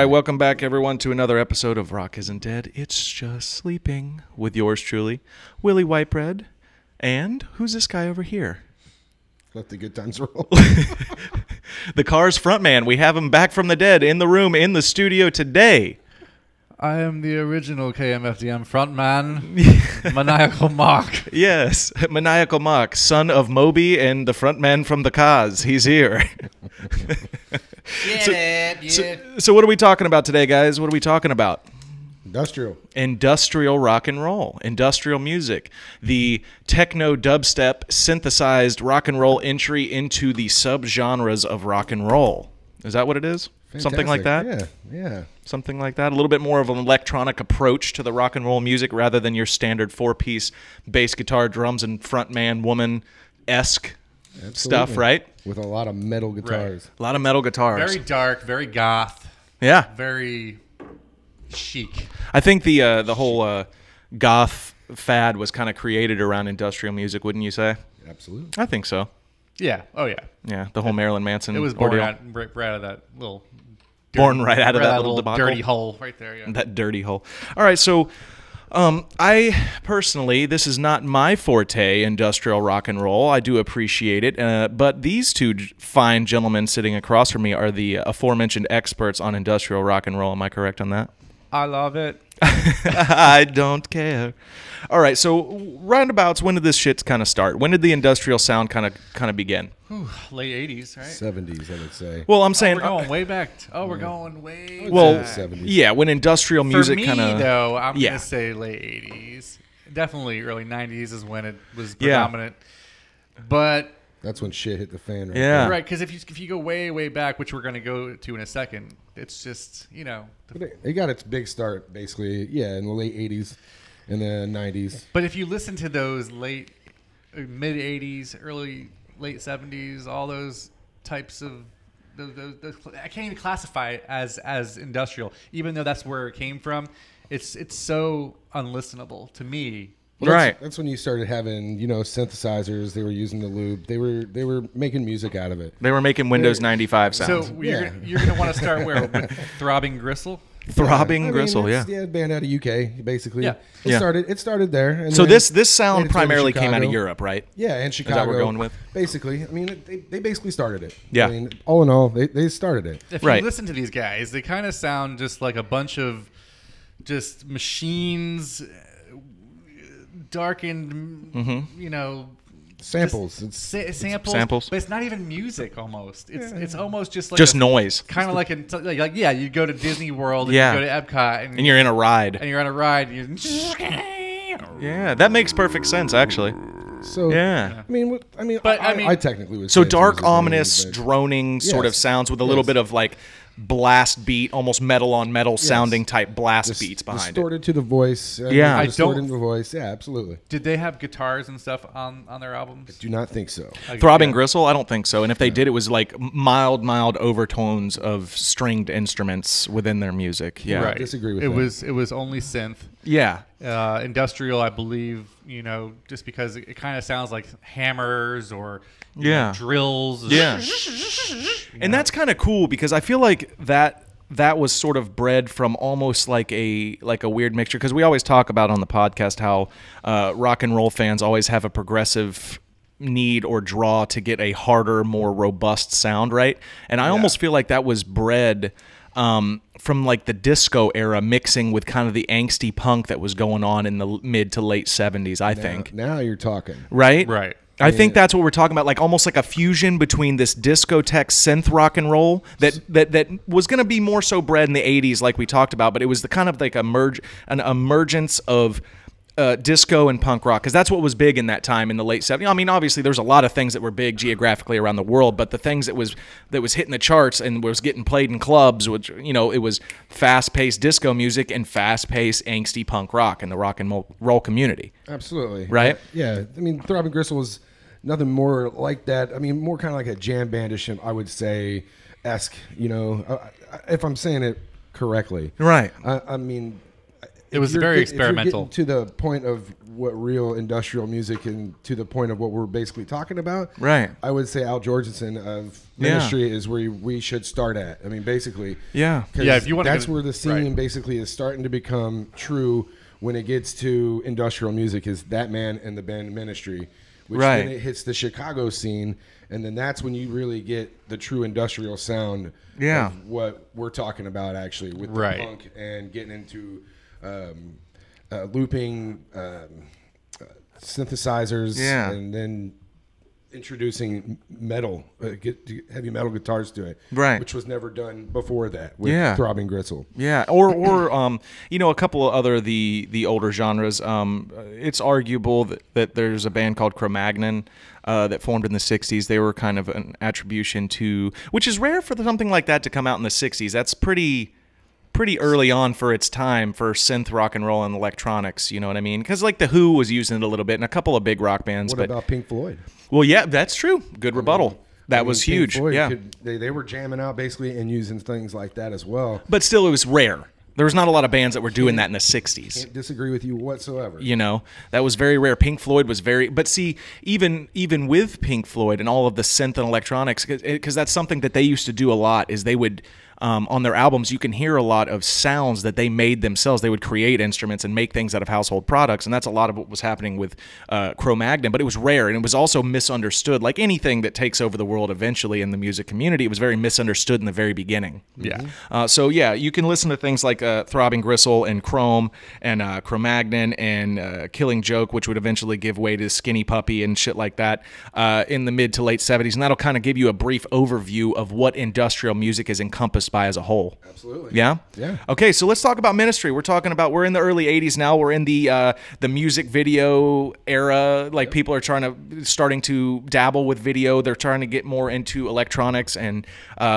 welcome back, everyone, to another episode of Rock Isn't Dead. It's Just Sleeping with yours truly, Willie Whitebread. And who's this guy over here? Let the good times roll. The Cars frontman. We have him back from the dead in the room, in the studio today. I am the original KMFDM frontman, Maniacal Mock. Yes, Maniacal Mock, son of Moby and the frontman from the Cars. He's here. So what are we talking about today, guys? What are we talking about? Industrial rock and roll, industrial music, the techno dubstep synthesized rock and roll entry into the subgenres of rock and roll. Is that what it is? Fantastic. Something like that? Yeah. Something like that. A little bit more of an electronic approach to the rock and roll music rather than your standard four-piece bass guitar, drums, and frontman woman-esque stuff, right? With a lot of metal guitars. Right. A lot of metal guitars. Very dark, very goth. Yeah. Very chic. I think the whole goth fad was kind of created around industrial music, wouldn't you say? Absolutely. I think so. Yeah. Oh, yeah. Yeah, the whole Marilyn Manson It was born ordeal. right out of that little... Born right out of that little debacle. Dirty hole right there, yeah. That dirty hole. All right, so I personally, this is not my forte, industrial rock and roll. I do appreciate it, but these two fine gentlemen sitting across from me are the aforementioned experts on industrial rock and roll. Am I correct on that? I love it. I don't care. All right, so roundabouts, when did this shit kind of start? When did the industrial sound kind of begin? Late 80s, right? 70s, I would say. Well, I'm saying... we're going way back. We're going way well, back. 70s. Yeah, when industrial music kind of... For me, though, I'm going to say late 80s. Definitely early 90s is when it was Yeah. predominant. But... That's when shit hit the fan right Yeah. there. Right, because if you go way back, which we're going to go to in a second, it's just, you know... It got its big start, basically, in the late 80s and the 90s. But if you listen to those mid 80s, late 70s, all those types of those I can't even classify it as industrial, even though that's where it came from. It's so unlistenable to me. Well, right. That's when you started having, synthesizers. They were using the loop. They were making music out of it. They were making Windows 95 sounds. So you're going to want to start where? With Throbbing Gristle? Throbbing Gristle, it's a band out of UK, basically. Yeah. It started there. And So then this sound made its way to primarily came out of Chicago. Europe, right? Yeah, and Chicago. Is that what we're going with? Basically. I mean, they basically started it. Yeah. I mean, all in all, they started it. If Right. you listen to these guys, they kind of sound just like a bunch of just machines, darkened, Samples. Samples. but it's not even music. Almost, it's almost just like Just noise. kind of like you go to Disney World, and Yeah. you go to Epcot, and And you're in a ride. you're on a ride. Yeah, that makes perfect sense, actually. So Yeah. I technically would So say it's dark, music, ominous, but- droning sort of Yes. sounds with a little Yes. bit of like blast beat, almost metal on metal sounding type blast beats behind it. distorted to the voice. Yeah. distorted don't- to the voice. Yeah, absolutely. Did they have guitars and stuff on their albums? Do not think so. Throbbing Yeah. Gristle? I don't think so. And if they did, it was like mild overtones of stringed instruments within their music. Yeah. Right. disagree with it that. It was only synth. Yeah. Industrial, I believe, just because it kind of sounds like hammers or Yeah. drills. Yeah. And that's kind of cool because I feel like that was sort of bred from almost like a weird mixture, because we always talk about on the podcast how rock and roll fans always have a progressive need or draw to get a harder, more robust sound, right? And I almost feel like that was bred from like the disco era mixing with kind of the angsty punk that was going on in the mid to late 70s, I think. Now you're talking. Right? Right. I think that's what we're talking about, like almost like a fusion between this discotheque synth rock and roll that was going to be more so bred in the 80s, like we talked about, but it was the kind of like an emergence of disco and punk rock, because that's what was big in that time in the late 70s. I mean, obviously, there's a lot of things that were big geographically around the world, but the things that was hitting the charts and was getting played in clubs, which it was fast-paced disco music and fast-paced angsty punk rock in the rock and roll community. Absolutely. Right? Yeah. I mean, Throbbing Gristle was nothing more like that. I mean, more kind of like a jam bandish, I would say, esque. If I'm saying it correctly. Right. I mean. It was if you're very if you're experimental. getting to the point of what real industrial music and to the point of what we're basically talking about, Right. I would say Al Jorgensen of Yeah. Ministry is where we should start at. I mean, basically, Yeah. 'cause Yeah, if you wanna that's go- where the scene right. basically is starting to become true when it gets to industrial music. Is that man and the band Ministry, which Right. then it hits the Chicago scene, and then that's when you really get the true industrial sound. Yeah. Of what we're talking about actually with the Right. punk and getting into looping synthesizers, Yeah. and then introducing metal, heavy metal guitars to it, Right. which was never done before that with Yeah. Throbbing Gristle. Yeah, or a couple of other the older genres. It's arguable that there's a band called Cro-Magnon that formed in the '60s. They were kind of an attribution to, which is rare for something like that to come out in the '60s. That's pretty early on for its time for synth rock and roll and electronics. You know what I mean? Because like the Who was using it a little bit, and a couple of big rock bands. What but about Pink Floyd? well, yeah, that's true. Good rebuttal. That was Pink huge. Floyd Yeah. they were jamming out basically and using things like that as well. But still, it was rare. There was not a lot of bands that were doing that in the '60s. Can't disagree with you whatsoever. You know, that was very rare. Pink Floyd was very, but see, even with Pink Floyd and all of the synth and electronics, because that's something that they used to do a lot. Is they would on their albums, you can hear a lot of sounds that they made themselves. They would create instruments and make things out of household products, and that's a lot of what was happening with Cro-Magnon. But it was rare, and it was also misunderstood. Like anything that takes over the world eventually in the music community, it was very misunderstood in the very beginning. Yeah. So yeah, you can listen to things like Throbbing Gristle and Chrome and Cro-Magnon and Killing Joke, which would eventually give way to Skinny Puppy and shit like that in the mid to late '70s, and that'll kind of give you a brief overview of what industrial music is encompassed by as a whole. Absolutely. Yeah. Yeah. Okay, so let's talk about Ministry. We're in the early '80s now. We're in the music video era. Like people are starting to dabble with video. They're trying to get more into electronics and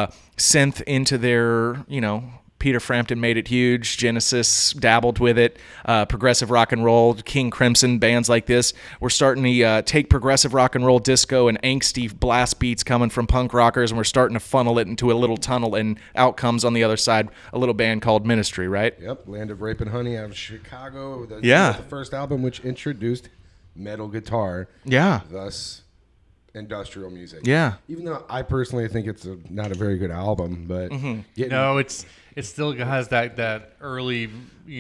synth into their, Peter Frampton made it huge. Genesis dabbled with it. Progressive rock and roll, King Crimson, bands like this. We're starting to take progressive rock and roll disco and angsty blast beats coming from punk rockers, and we're starting to funnel it into a little tunnel, and out comes on the other side a little band called Ministry, right? Yep. Land of Rape and Honey out of Chicago. Yeah. The first album which introduced metal guitar. Yeah. Thus industrial music. Yeah. Even though I personally think it's not a very good album, but getting No, it still has that early,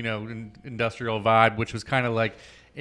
industrial vibe, which was kind of like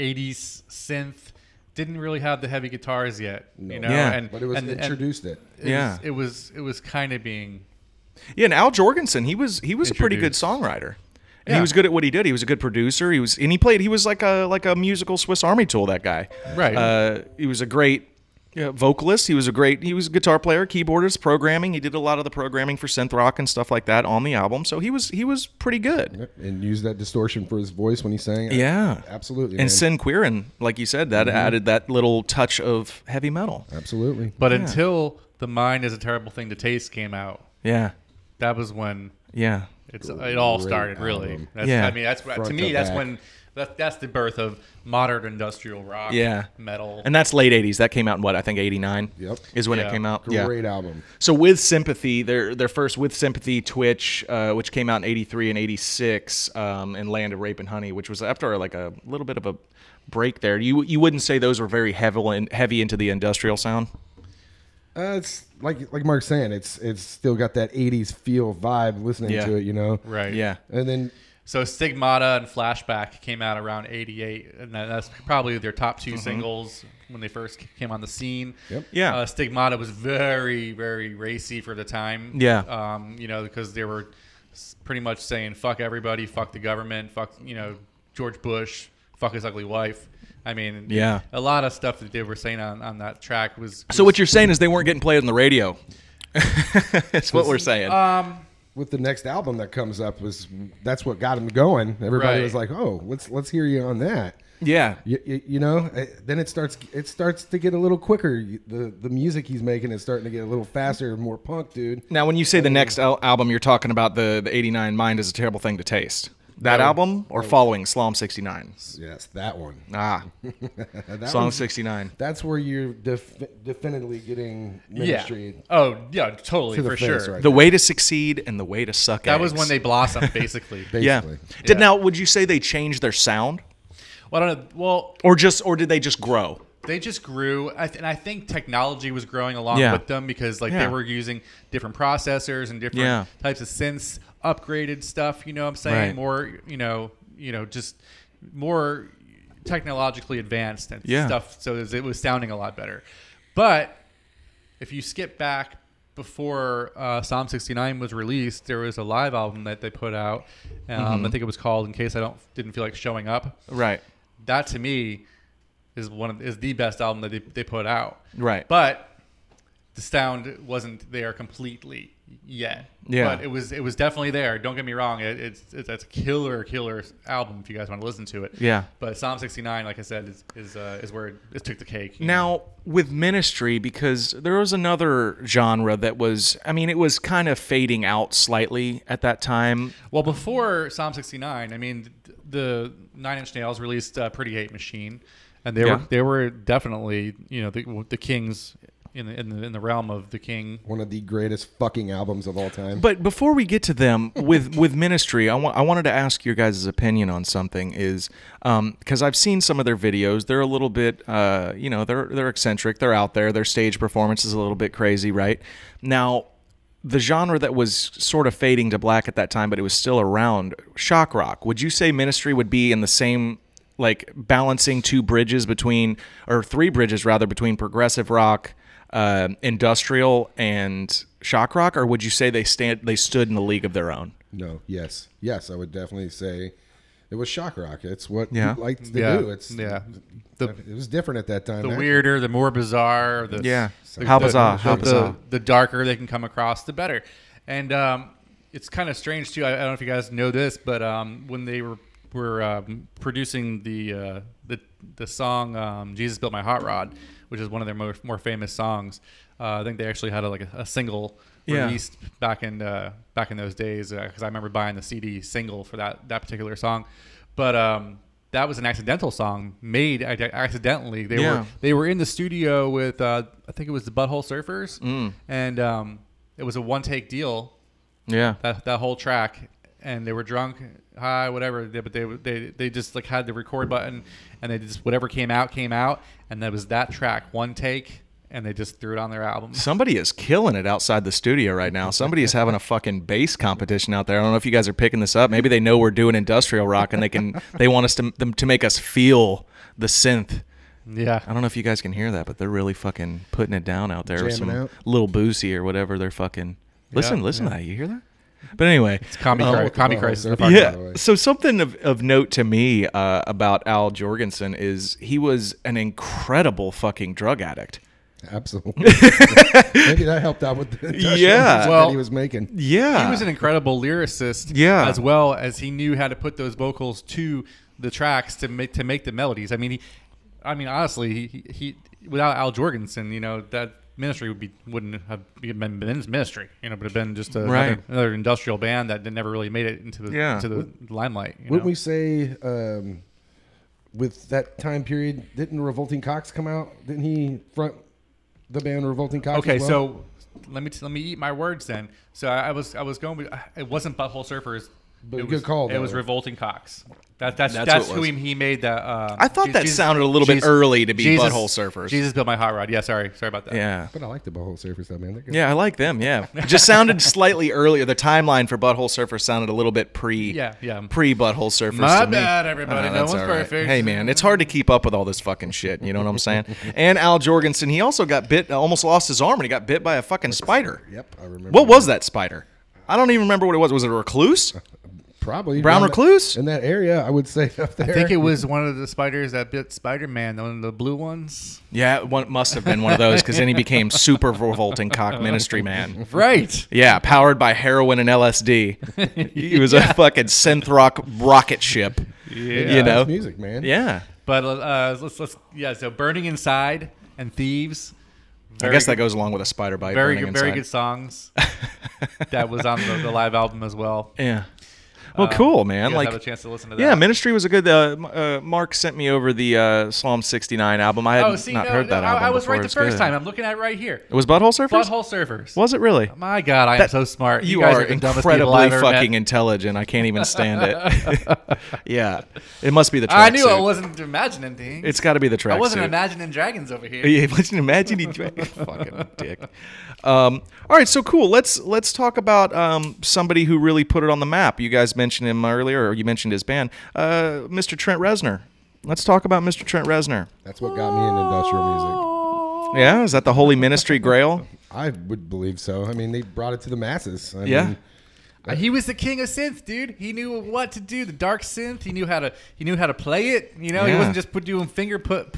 80s synth. Didn't really have the heavy guitars yet, Yeah. but it was introduced it. Yeah. It was kind of being. Yeah, and Al Jorgensen, he was a pretty good Introduced. songwriter. And Yeah. he was good at what he did. He was a good producer. He was like a musical Swiss Army tool, that guy. Right. He was a great vocalist. He was a guitar player, keyboardist, programming. He did a lot of the programming for synth rock and stuff like that on the album. So he was pretty good. And used that distortion for his voice when he sang. Yeah. Absolutely. And man. Sin Quirin, like you said, that added that little touch of heavy metal. Absolutely. But until The Mind Is a Terrible Thing to Taste came out, Yeah. that was when Yeah. it all Great started. Really, album. Yeah. I mean, that's Front to to me. That's back. when that's the birth of modern industrial rock. Yeah. Metal. And that's late 80s. That came out in what, I think 89 Yep. is when it Yeah. came out. Great album. So With Sympathy, their first With Sympathy Twitch, which came out in '83 and '86, and Land of Rape and Honey, which was after like a little bit of a break there. You wouldn't say those were very heavy into the industrial sound? It's like Mark's saying, it's still got that 80s feel vibe listening Yeah. to it, Right. Yeah. And then So Stigmata and Flashback came out around '88, and that's probably their top two singles when they first came on the scene. Yep. Yeah. Stigmata was very, very racy for the time. Yeah. Because they were pretty much saying "fuck everybody, fuck the government, fuck George Bush, fuck his ugly wife." I mean, Yeah. a lot of stuff that they were saying on that track was. So what you're saying is they weren't getting played on the radio. That's what we're saying. with the next album that comes up, that's what got him going. Everybody Right. was like, "Oh, let's hear you on that." yeah. Then it starts to get a little quicker. The music he's making is starting to get a little faster, more punk, dude. Now, when you say the next album, you're talking about the '89 Mind Is a Terrible Thing to Taste. That No. album or following Psalm 69? Yes, that one. Ah, That Psalm one's- 69. That's where you're definitely getting ministry. Yeah. Oh yeah, totally To the for face, sure. right. The way to succeed and the way to suck That eggs. was when they blossomed, basically. Yeah. Basically. Did Yeah. now? Would you say they changed their sound, Well, I don't know. Well, or did they just grow? they just grew, and I think technology was growing along Yeah. with them because like Yeah. they were using different processors and different Yeah. types of synths, upgraded stuff. You know what I'm saying? Right. More, just more technologically advanced and Yeah. stuff. So it was sounding a lot better. But if you skip back before Psalm 69 was released, there was a live album that they put out. I think it was called "In Case I Didn't Feel Like Showing Up." Right. That to me is the best album that they put out. Right. But the sound wasn't there completely yet. Yeah. But it was definitely there. Don't get me wrong. It's a killer album if you guys want to listen to it. Yeah. But Psalm 69, like I said, is where it took the cake. Now, with Ministry, because there was another genre that was, I mean, it was kind of fading out slightly at that time. Well, before Psalm 69, I mean, the Nine Inch Nails released Pretty Hate Machine, and they were definitely the kings in the realm of the king. One of the greatest fucking albums of all time. But before we get to them, with Ministry, I wanted to ask your guys' opinion on something. Is because I've seen some of their videos. They're a little bit, they're eccentric. They're out there. Their stage performance is a little bit crazy, right? Now, the genre that was sort of fading to black at that time, but it was still around, shock rock. Would you say Ministry would be in the same, like, balancing three bridges between progressive rock, industrial, and shock rock, or would you say they stood in a league of their own? No, yes, I would definitely say it was shock rock. It's what Yeah. we liked to do. It was different at that time. The actually. weirder, the more bizarre, How bizarre. The darker they can come across, the better. And it's kind of strange too. I don't know if you guys know this, but when they were producing the song "Jesus Built My Hot Rod," which is one of their more famous songs, I think they actually had a single released back in those days because I remember buying the CD single for that particular song. But that was an accidental song made accidentally. They were in the studio with I think it was the Butthole Surfers, and it was a one-take deal. Yeah. That whole track, and they were drunk, high, whatever. But they just like had the record button, and they just whatever came out, and that was that track, one take, and they just threw it on their album. Somebody is killing it outside the studio right now. Somebody is having a fucking bass competition out there. I don't know if you guys are picking this up. Maybe they know we're doing industrial rock and they want us to make us feel the synth. Yeah. I don't know if you guys can hear that, but they're really fucking putting it down out there. Jamming out. Little Boosie or whatever they're fucking. Listen to that. You hear that? But anyway, It's Commie Crisis. Surfer, By the by the way. So something of note to me about Al Jorgensen is he was an incredible fucking drug addict. Absolutely. Maybe that helped out with the industrial Yeah. music Well, that he was making. Yeah, He was an incredible lyricist, Yeah. as well as he knew how to put those vocals to the tracks to make the melodies. I mean, honestly, he without Al Jorgensen, that Ministry wouldn't have been Ministry, but it'd been just another industrial band that never really made it into the limelight. Wouldn't we say with that time period, didn't Revolting Cocks come out? Didn't he front the band Revolting Cocks? Okay, as well? so let me eat my words then. So I was going with it wasn't Butthole Surfers. But it good was, call, It though. was Revolting Cocks. That's what it who was. he made that. I thought that sounded a little bit early to be Butthole Surfers. Jesus Built My Hot Rod. Yeah, sorry about that. Yeah. But I like the Butthole Surfers, though, man. They're good. Yeah, I like them. Yeah, it just sounded slightly earlier. The timeline for Butthole Surfers sounded a little bit pre Butthole Surfers. My to me. bad, everybody. No That's one's all right. perfect. Hey, man, it's hard to keep up with all this fucking shit. You know what I'm saying? And Al Jorgensen, he also got bit, almost lost his arm, and he got bit by a fucking spider. Yep, I remember. What was that spider? I don't even remember what it was. Was it a recluse? Probably Brown around recluse? in that area, I would say up there. I think it was one of the spiders that bit Spider-Man, one of the blue ones. Yeah, one must have been one of those because then he became super revolting cock ministry man. Right. Yeah, powered by heroin and LSD. He was a fucking synth rock rocket ship. Yeah. You know? That's music, man. Yeah. But so Burning Inside and Thieves. I guess that goes along with a spider bite. Very burning good, very inside. good songs. That was on the live album as well. Yeah. Well, cool, man. You guys Like, have a chance to listen to that. yeah, Ministry was a good. Mark sent me over the Psalm 69 album. I had not heard that album I was before. right the It's first good. time. I'm looking at it right here. It was Butthole Surfers. Butthole Surfers. Was it really? My God, I am so smart. You guys are the dumbest people incredibly I've ever met. fucking intelligent. I can't even stand it. Yeah, it must be the tracksuit. I knew I wasn't imagining things. It's got to be the tracksuit. I wasn't imagining dragons over here. Yeah, wasn't imagining fucking dick. All right, so cool. Let's talk about somebody who really put it on the map. You guys mentioned him earlier, or you mentioned his band, Mr. Trent Reznor. Let's talk about Mr. Trent Reznor. That's what got me into industrial music. Yeah, is that the Holy Ministry Grail? I would believe so. I mean, they brought it to the masses. I Yeah. mean, He was the king of synth, dude. He knew what to do. The dark synth. He knew how to play it. You know, he Yeah. wasn't just doing finger put.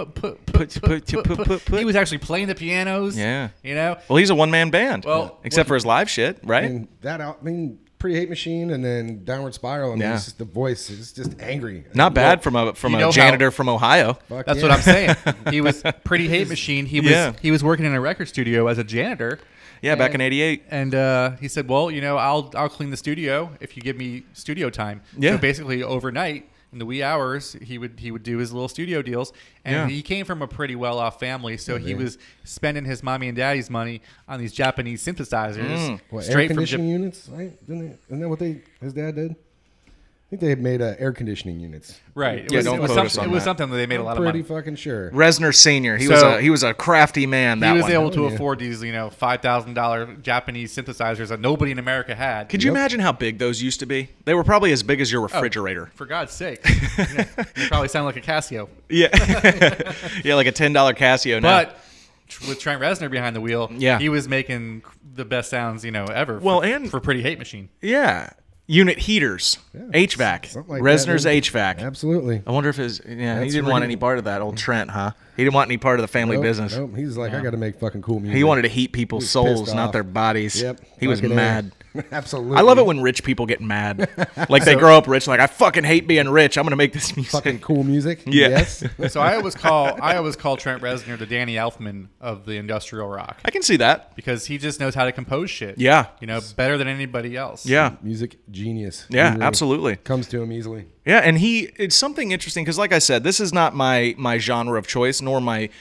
He was actually playing the pianos. Yeah. You know. Well, he's a one-man band. Well, except for his live shit, right? and Pretty Hate Machine and then Downward Spiral. I mean, Yeah. it's just the voice. It's just angry. Not bad from a you know janitor from Ohio. Fuck That's yeah. what I'm saying. He was Pretty Hate Machine. Yeah. He was working in a record studio as a janitor. Yeah, back in '88. And he said, "Well, you know, I'll clean the studio if you give me studio time." Yeah. So basically, overnight in the wee hours, he would do his little studio deals. And Yeah. he came from a pretty well off family, so he was spending his mommy and daddy's money on these Japanese synthesizers What, air straight from conditioning Japan. units, right? Isn't that what his dad did? I think they had made air conditioning units. Right. Yeah, don't quote us on it was that. something that they made a lot of Pretty money. fucking sure. Resner Senior. He So- was a crafty man. That He was one. able to yeah. afford these, $5,000 Japanese synthesizers that nobody in America had. Could you imagine how big those used to be? They were probably as big as your refrigerator. For God's sake. You probably sound like a Casio. Yeah, yeah, like a $10 Casio. Now. But with Trent Reznor behind the wheel, Yeah. he was making the best sounds, ever. Well, for, and- for Pretty Hate Machine. Yeah, unit heaters, HVAC, Something like Resner's that, man. Absolutely. I wonder if he That's didn't want real. any part of that old Trent, huh? He didn't want any part of the family business. Nope. He's like, I got to make fucking cool music. He wanted to heat people's He was souls, pissed not off. their bodies. Yep. He was Fucking A. mad. Absolutely. I love it when rich people get mad. Like they grow up rich, like I fucking hate being rich. I'm gonna make this music. fucking cool music. Yeah. Yes. So I always call Trent Reznor the Danny Elfman of the industrial rock I can see that. because he just knows how to compose shit. Yeah. Better than anybody else. Yeah. Music genius. Yeah, He really absolutely. Comes to him easily. Yeah, and it's something interesting because, like I said, this is not my genre of choice, nor I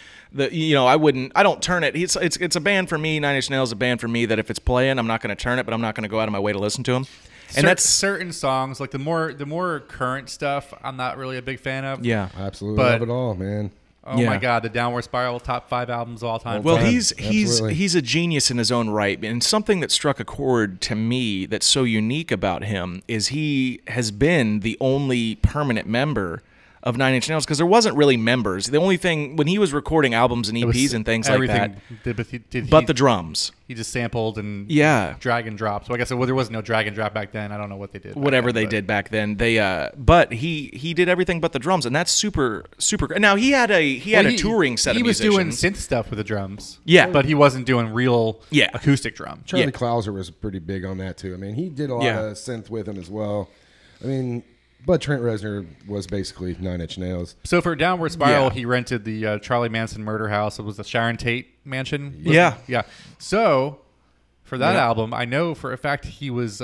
don't turn it. It's a band for me. Nine Inch Nails is a band for me that if it's playing, I'm not going to turn it, but I'm not going to go out of my way to listen to them. And that's certain songs, like the more current stuff, I'm not really a big fan of. yeah. Absolutely But- love it all, man. Oh Yeah. my God, the Downward Spiral top 5 albums of all time. Well, Fun. he's Absolutely. a genius in his own right, and something that struck a chord to me that's so unique about him is he has been the only permanent member of Nine Inch Nails because there wasn't really members. The only thing when he was recording albums and It was EPs and things like that, But the drums, he just sampled and Yeah. drag and drop. So I guess there wasn't no drag and drop back then. I don't know what they did. back whatever then, they but- did back then, but he did everything but the drums, and that's super. Now he had a Well, touring set He of was doing musicians. synth stuff with the drums. Yeah. but he wasn't doing real Yeah. acoustic drums. Charlie Yeah. Clouser was pretty big on that too. I mean, he did a lot Yeah. of synth with him as well. I mean, but Trent Reznor was basically Nine Inch Nails. So for Downward Spiral, Yeah. he rented the Charlie Manson murder house. It was the Sharon Tate mansion. Yeah. yeah. So for that Yeah. album, I know for a fact he was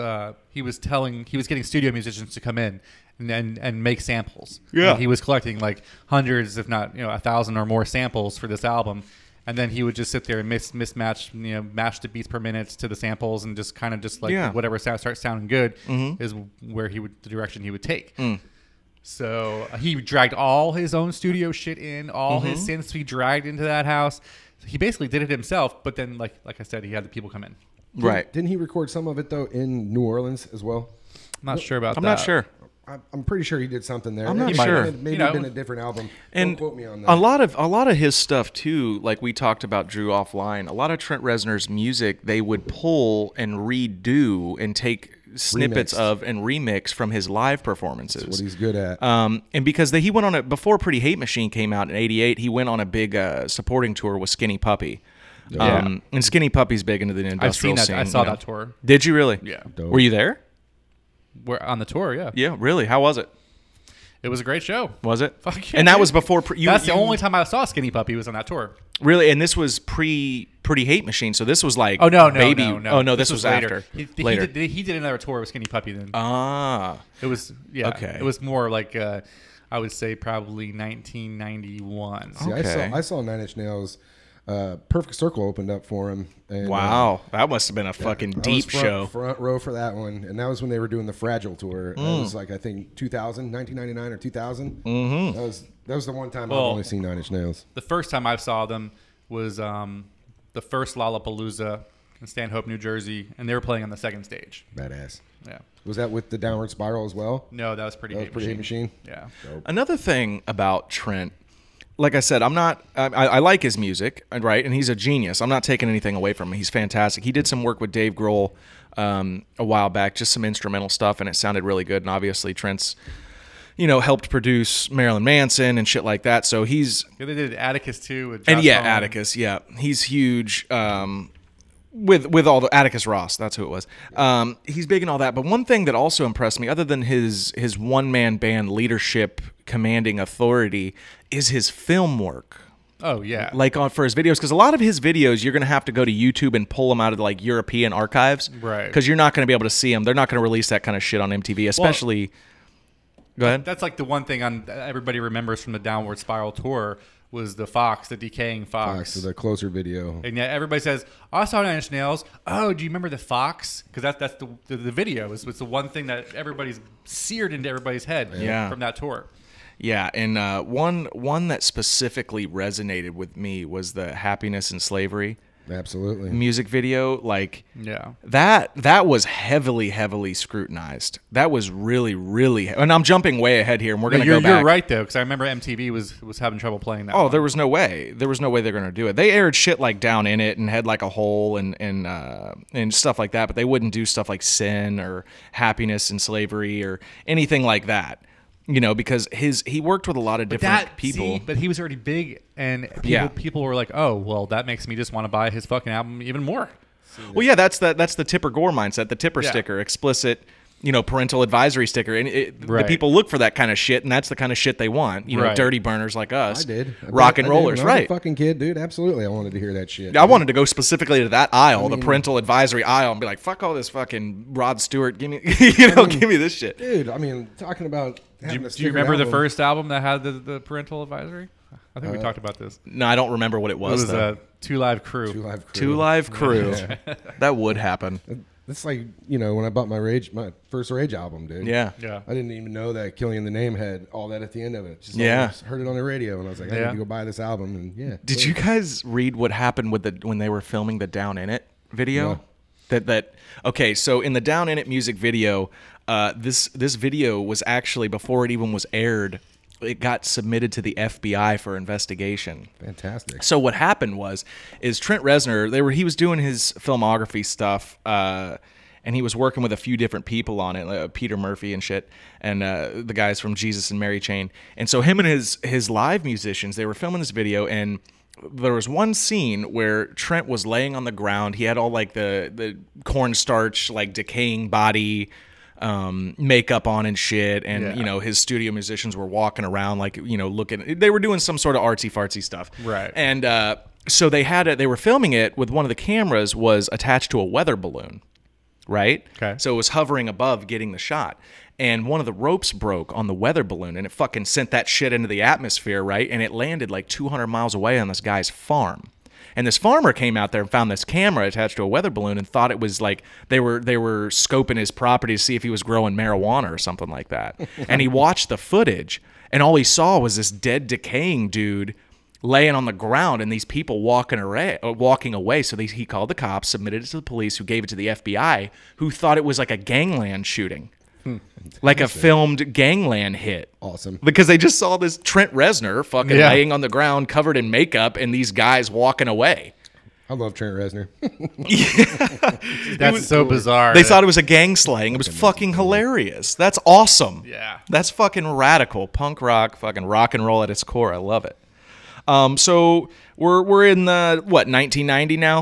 getting studio musicians to come in and make samples. Yeah. And he was collecting like hundreds, if not 1,000 or more samples for this album. And then he would just sit there and mismatch, match the beats per minute to the samples, and just kind of just like Yeah. whatever sound starts sounding good is where the direction he would take. So he dragged all his own studio shit in, all his synths he dragged into that house. He basically did it himself, but then like I said, he had the people come in. Right. Didn't he record some of it though in New Orleans as well? I'm not sure about I'm that. not sure. I'm pretty sure he did something there. I'm not It sure. might have maybe been a different album. And Don't quote me on that. a lot of his stuff too, like we talked about Drew offline. A lot of Trent Reznor's music, they would pull and redo and take snippets Remix. of and remix from his live performances. What he's good at. And because he went on it before Pretty Hate Machine came out in '88, he went on a big supporting tour with Skinny Puppy. And Skinny Puppy's big into the industrial I've seen that. scene. I saw that tour. Did you really? Yeah. Dope. Were you there? We're on the tour, yeah. Yeah, really. How was it? It was a great show. Was it? Fuck yeah, and that dude. was before That's the only time I saw Skinny Puppy was on that tour. Really, and this was pre Pretty Hate Machine, so this was like Oh no, baby. no. Oh no, this was later. after. Later. He did another tour with Skinny Puppy then. Ah, It was Okay. It was more like I would say probably 1991. See, Okay. I saw Nine Inch Nails. Perfect Circle opened up for him. And, wow, that must have been a fucking I was deep show. front row for that one, and that was when they were doing the Fragile tour. That was like I think 1999 or 2000. Mm-hmm. That was the one time I've only seen Nine Inch Nails. The first time I saw them was the first Lollapalooza in Stanhope, New Jersey, and they were playing on the second stage. Badass. Yeah. Was that with the Downward Spiral as well? No, that was Pretty Hate Pretty Hate Machine. Yeah. Another thing about Trent, like I said, I like his music, right? And he's a genius. I'm not taking anything away from him. He's fantastic. He did some work with Dave Grohl a while back, just some instrumental stuff, and it sounded really good. And obviously, Trent's, helped produce Marilyn Manson and shit like that. So he's Yeah, they did Atticus too with Josh and yeah, Homme. Atticus, yeah, he's huge. With all the Atticus Ross, that's who it was. He's big in all that. But one thing that also impressed me, other than his one man band leadership, commanding authority, is his film work. Oh yeah. Like for his videos, because a lot of his videos you're gonna have to go to YouTube and pull them out of like European archives, Right. Because you're not gonna be able to see them. They're not gonna release that kind of shit on MTV, especially. Go ahead. That's like the one thing everybody remembers from the Downward Spiral tour was the decaying fox. So the closer video. And yet everybody says, oh, I saw Nine Inch Nails. Oh, do you remember the fox? Because that's the video. It's the one thing that everybody's seared into everybody's head Yeah. from that tour. Yeah, and one that specifically resonated with me was the Happiness and Slavery Absolutely. music video. Like Yeah. that was heavily scrutinized. That was really, and I'm jumping way ahead here, and we're gonna go back. You're right though, because I remember MTV was having trouble playing that. Oh, one. there was no way they're gonna do it. They aired shit like Down in It and Head Like a Hole and stuff like that, but they wouldn't do stuff like Sin or Happiness and Slavery or anything like that. Because he worked with a lot of different people. but he was already big, and Yeah. people were like, "Oh, well, that makes me just want to buy his fucking album even more." Well, yeah, that's the Tipper Gore mindset, the Tipper Yeah. sticker, explicit, parental advisory sticker, and the Right. people look for that kind of shit, and that's the kind of shit they want. Right. Dirty burners like us. I did. Rock and I did rollers, when I was right? a fucking kid, dude. Absolutely, I wanted to hear that shit. I wanted to go specifically to that aisle, the parental advisory aisle, and be like, "Fuck all this fucking Rod Stewart. Give me, give me this shit." Dude, I mean, talking about. Do you remember the first album that had the parental advisory? I think we talked about this. No, I don't remember what it It was. was though. Two Live Crew. Two Live Crew. That would happen. It's like when I bought my first Rage album, dude. Yeah. Yeah. I didn't even know that Killing the Name had all that at the end of it. Just Yeah. always heard it on the radio, and I was like, I Yeah. need to go buy this album. And yeah. Did you guys read what happened when they were filming the Down in It video? No. Okay, so in the Down in It music video, this video was actually, before it even was aired, it got submitted to the FBI for investigation. Fantastic. So what happened is Trent Reznor, he was doing his filmography stuff, and he was working with a few different people on it, like Peter Murphy and shit, and the guys from Jesus and Mary Chain. And so him and his live musicians, they were filming this video, and there was one scene where Trent was laying on the ground. He had all like the cornstarch, like decaying body, makeup on and shit, and Yeah. his studio musicians were walking around like looking. They were doing some sort of artsy fartsy stuff, Right. And so they were filming it with one of the cameras was attached to a weather balloon, right? Okay. So it was hovering above, getting the shot, and one of the ropes broke on the weather balloon, and it fucking sent that shit into the atmosphere, right? And it landed like 200 miles away on this guy's farm. And this farmer came out there and found this camera attached to a weather balloon and thought it was like they were scoping his property to see if he was growing marijuana or something like that. And he watched the footage, and all he saw was this dead, decaying dude laying on the ground and these people walking away. So he called the cops, submitted it to the police, who gave it to the FBI, who thought it was like a gangland shooting. Like a filmed gangland hit. Awesome. Because they just saw this Trent Reznor fucking Yeah. laying on the ground covered in makeup and these guys walking away. I love Trent Reznor. That's so bizarre. They thought it was a gang slaying. It was fucking hilarious. That's awesome. Yeah. That's fucking radical. Punk rock, fucking rock and roll at its core. I love it. So we're in the, 1990 now?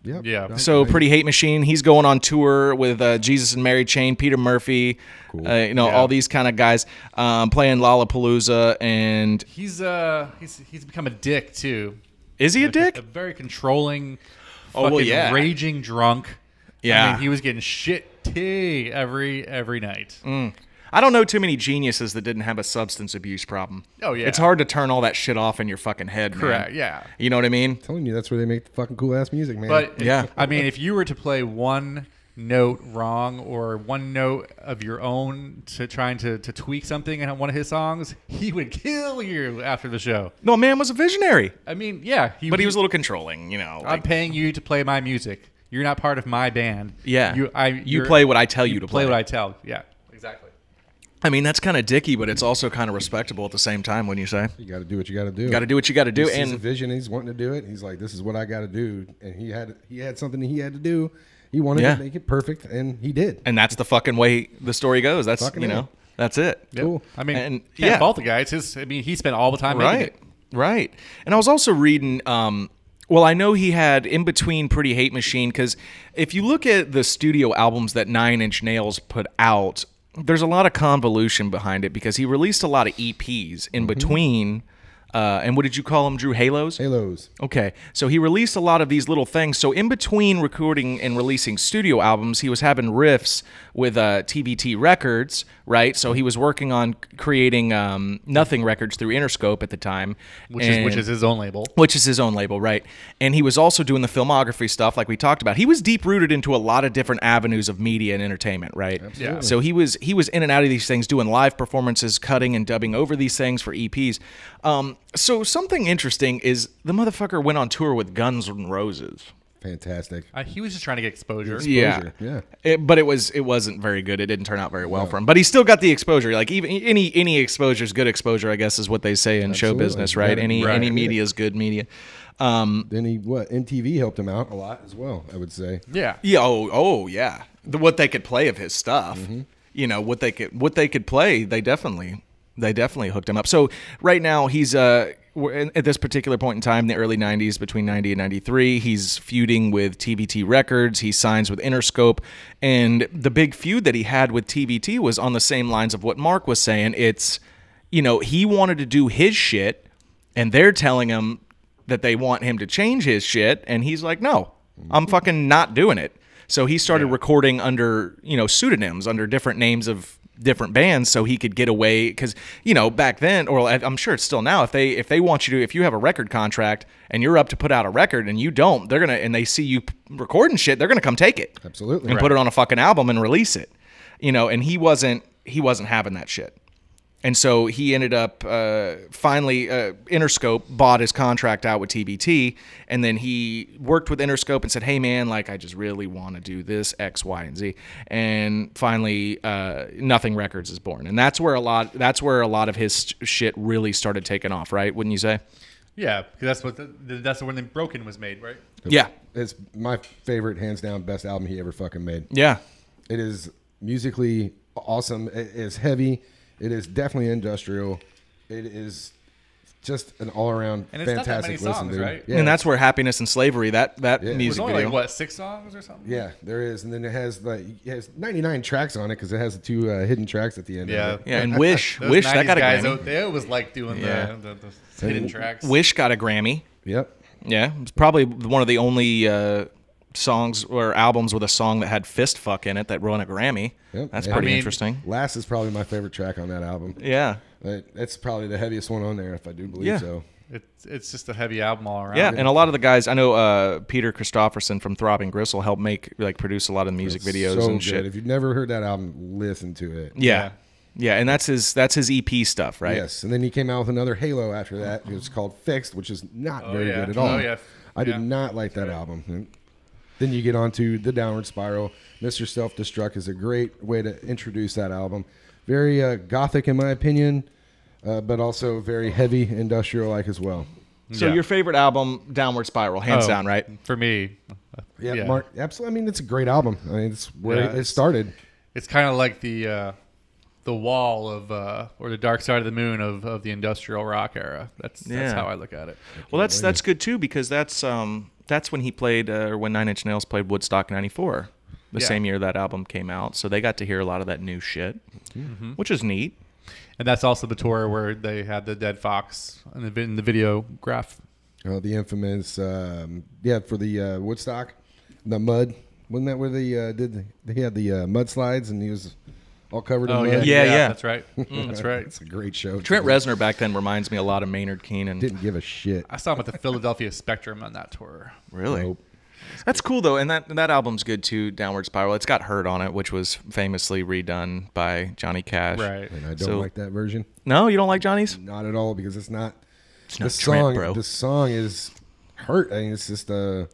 Yep. Yeah. So Pretty Hate Machine, he's going on tour with Jesus and Mary Chain, Peter Murphy, all these kind of guys playing Lollapalooza, and He's become a dick too. is he a dick? A very controlling, Oh, well, fucking yeah. raging drunk. Yeah. I mean, he was getting shit tea every night. I don't know too many geniuses that didn't have a substance abuse problem. Oh, yeah. It's hard to turn all that shit off in your fucking head, man. Correct. Yeah. You know what I mean? Telling you, that's where they make the fucking cool ass music, man. But Yeah. I mean, if you were to play one note wrong or one note of your own to trying to tweak something in one of his songs, he would kill you after the show. No, man was a visionary, I mean, yeah, but he was a little controlling, you know. I'm like- paying you to play my music. You're not part of my band. Yeah. you You play what I tell you to play. play. What I tell. Yeah, exactly. I mean, that's kind of dicky, but it's also kind of respectable at the same time, wouldn't you say? you got to do what you got to do. Got to do what you got to do. He sees a And vision. He's wanting to do it. He's like, this is what I got to do. And he had something that he had to do. He wanted Yeah. to make it perfect, and he did. that's the fucking way the story goes. That's, Fucking you A. know, that's it. Yep. Cool. I mean, And- can't yeah. fault the guy. It's his. I mean, he spent all the time making Right. it. Right. And I was also reading, well, I know he had in between Pretty Hate Machine, because if you look at the studio albums that Nine Inch Nails put out, there's a lot of convolution behind it because he released a lot of EPs in between. And what did you call them, Drew? Halos? Halos. Okay, so he released a lot of these little things. So in between recording and releasing studio albums, he was having riffs with TBT Records, right? So he was working on creating Nothing Records through Interscope at the time, Which is his own label. which is his own label, right? And he was also doing the filmography stuff, like we talked about. He was deep rooted into a lot of different avenues of media and entertainment, right? Yeah. So he was in and out of these things, doing live performances, cutting and dubbing over these things for EPs. So something interesting is the motherfucker went on tour with Guns N' Roses. Fantastic. He was just trying to get exposure. Yeah, Yeah. but it wasn't very good. It didn't turn out very well for him. But he still got the exposure. Like even any exposure is good exposure, I guess, is what they say in show Absolutely. business, right? Yeah, Any right. media is good media. Then MTV helped him out a lot as well, I would say. Yeah. Yeah. Yeah. What they could play of his stuff. You know what they could play. They definitely hooked him up. So right now he's at this particular point in time, in the early 90s, between 90 and 93, he's feuding with TBT Records. He signs with Interscope. And the big feud that he had with TBT was on the same lines of what Mark was saying. It's, you know, he wanted to do his shit, and they're telling him that they want him to change his shit. And he's like, no, I'm fucking not doing it. So he started recording under, pseudonyms, under different names of different bands, so he could get away. Because back then, or I'm sure it's still now, if they want you to, if you have a record contract and you're up to put out a record and you don't, they're gonna, and they see you recording shit, they're gonna come take it, Absolutely. and put it on a fucking album and release it. And he wasn't having that shit. And so he ended up finally Interscope bought his contract out with TBT, and then he worked with Interscope and said, "Hey man, like I just really want to do this X, Y, and Z." And finally, Nothing Records is born, and that's where a lot of his shit really started taking off, right? Wouldn't you say? Yeah, because that's when Broken was made, right? Yeah, It's my favorite, hands down, best album he ever fucking made. yeah, It is musically awesome. It is heavy. It is definitely industrial. It is just an all-around And it's not that fantastic many listen, songs, dude. right? Yeah. and that's where Happiness and Slavery that Yeah. It was music only video. like what, 6 songs or something? Yeah, there is, and then it has 99 tracks on it because it has the 2 hidden tracks at the end. Yeah. of it. Yeah, and Wish Those that 90s got a guys, Grammy. they always like doing Yeah. the hidden tracks. Wish got a Grammy. Yep. Yeah, it's probably one of the only songs or albums with a song that had fist fuck in it that won a Grammy. Yep. That's Yeah. pretty I mean- interesting. Last is probably my favorite track on that album. Yeah. That's probably the heaviest one on there, if I do believe Yeah. so. It's just a heavy album all around. Yeah, and a lot of the guys I know, Peter Christopherson from Throbbing Gristle helped produce a lot of the music videos so and good. shit. If you've never heard that album, listen to it. Yeah. Yeah, and that's his EP stuff, right? Yes, and then he came out with another Halo after that. It was called Fixed, which is not very yeah. good at all. Oh, yeah. I did Yeah. not like that album. Then you get on to The Downward Spiral. Mr. Self-Destruct is a great way to introduce that album. Very gothic, in my opinion, but also very heavy industrial-like as well. So Yeah. your favorite album, Downward Spiral, hands down, right? For me. Yeah, Mark, absolutely. I mean, it's a great album. I mean, it's where Yeah, it started. It's kind of like the wall of or the dark side of the moon of the industrial rock era. That's Yeah. how I look at it. Well, that's good too, because that's That's when he played, or when Nine Inch Nails played Woodstock '94, the Yeah. same year that album came out. So they got to hear a lot of that new shit, which is neat. And that's also the tour where they had the dead fox in the video graph. Oh, the infamous, for the Woodstock, the mud. Wasn't that where they they had the mudslides and he was all covered in mud? Yeah. That's right. That's right. It's a great show. Trent Reznor back then reminds me a lot of Maynard Keenan. Didn't give a shit. I saw him at the Philadelphia Spectrum on that tour. Really? Nope. That's cool though, and that album's good too. Downward Spiral. It's got Hurt on it, which was famously redone by Johnny Cash. Right. And I don't like that version. No, you don't like Johnny's? Not at all, because it's not. It's not the Trent, song, bro. The song is Hurt. I mean, it's just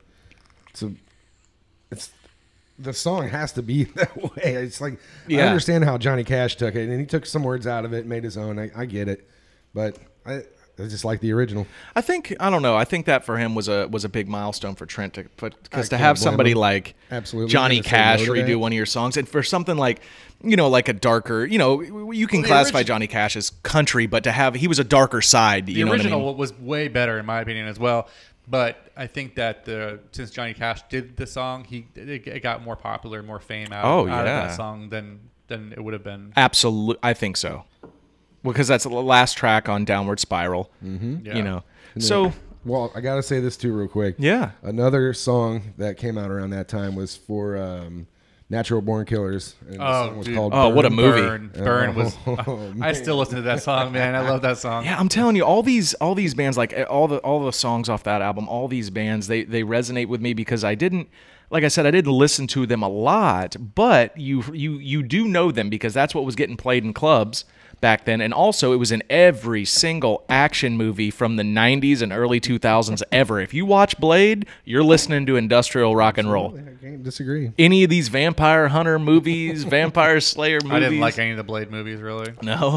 the song has to be that way. It's like, I Yeah. understand how Johnny Cash took it, and he took some words out of it and made his own. I get it, but I just like the original. I don't know. I think that for him was a big milestone for Trent to put, because to can't have blame somebody him. like Absolutely. Johnny Gonna say Cash no to redo that. one of your songs, and for something like, like a darker, you can the classify origin- Johnny Cash as country, but to have, he was a darker side. The You know original what I mean? was way better in my opinion as well. But I think that since Johnny Cash did the song, it got more popular, more fame out of Yeah. that song than it would have been. Absolutely, I think so. Because that's the last track on Downward Spiral. Mm-hmm. Yeah. So Well, I gotta say this too, real quick. yeah. Another song that came out around that time was for Natural Born Killers. And the song was dude. called Oh, what a Burn. movie. Burn was. Oh, I still listen to that song, man. I love that song. Yeah, I'm telling you, all these bands, like all the songs off that album, all these bands, they resonate with me because I didn't listen to them a lot, but you do know them because that's what was getting played in clubs back then, and also it was in every single action movie from the 90s and early 2000s ever. If you watch Blade, you're listening to industrial rock and roll. I can't disagree. Any of these vampire hunter movies, vampire slayer movies, I didn't like any of the Blade movies really. no,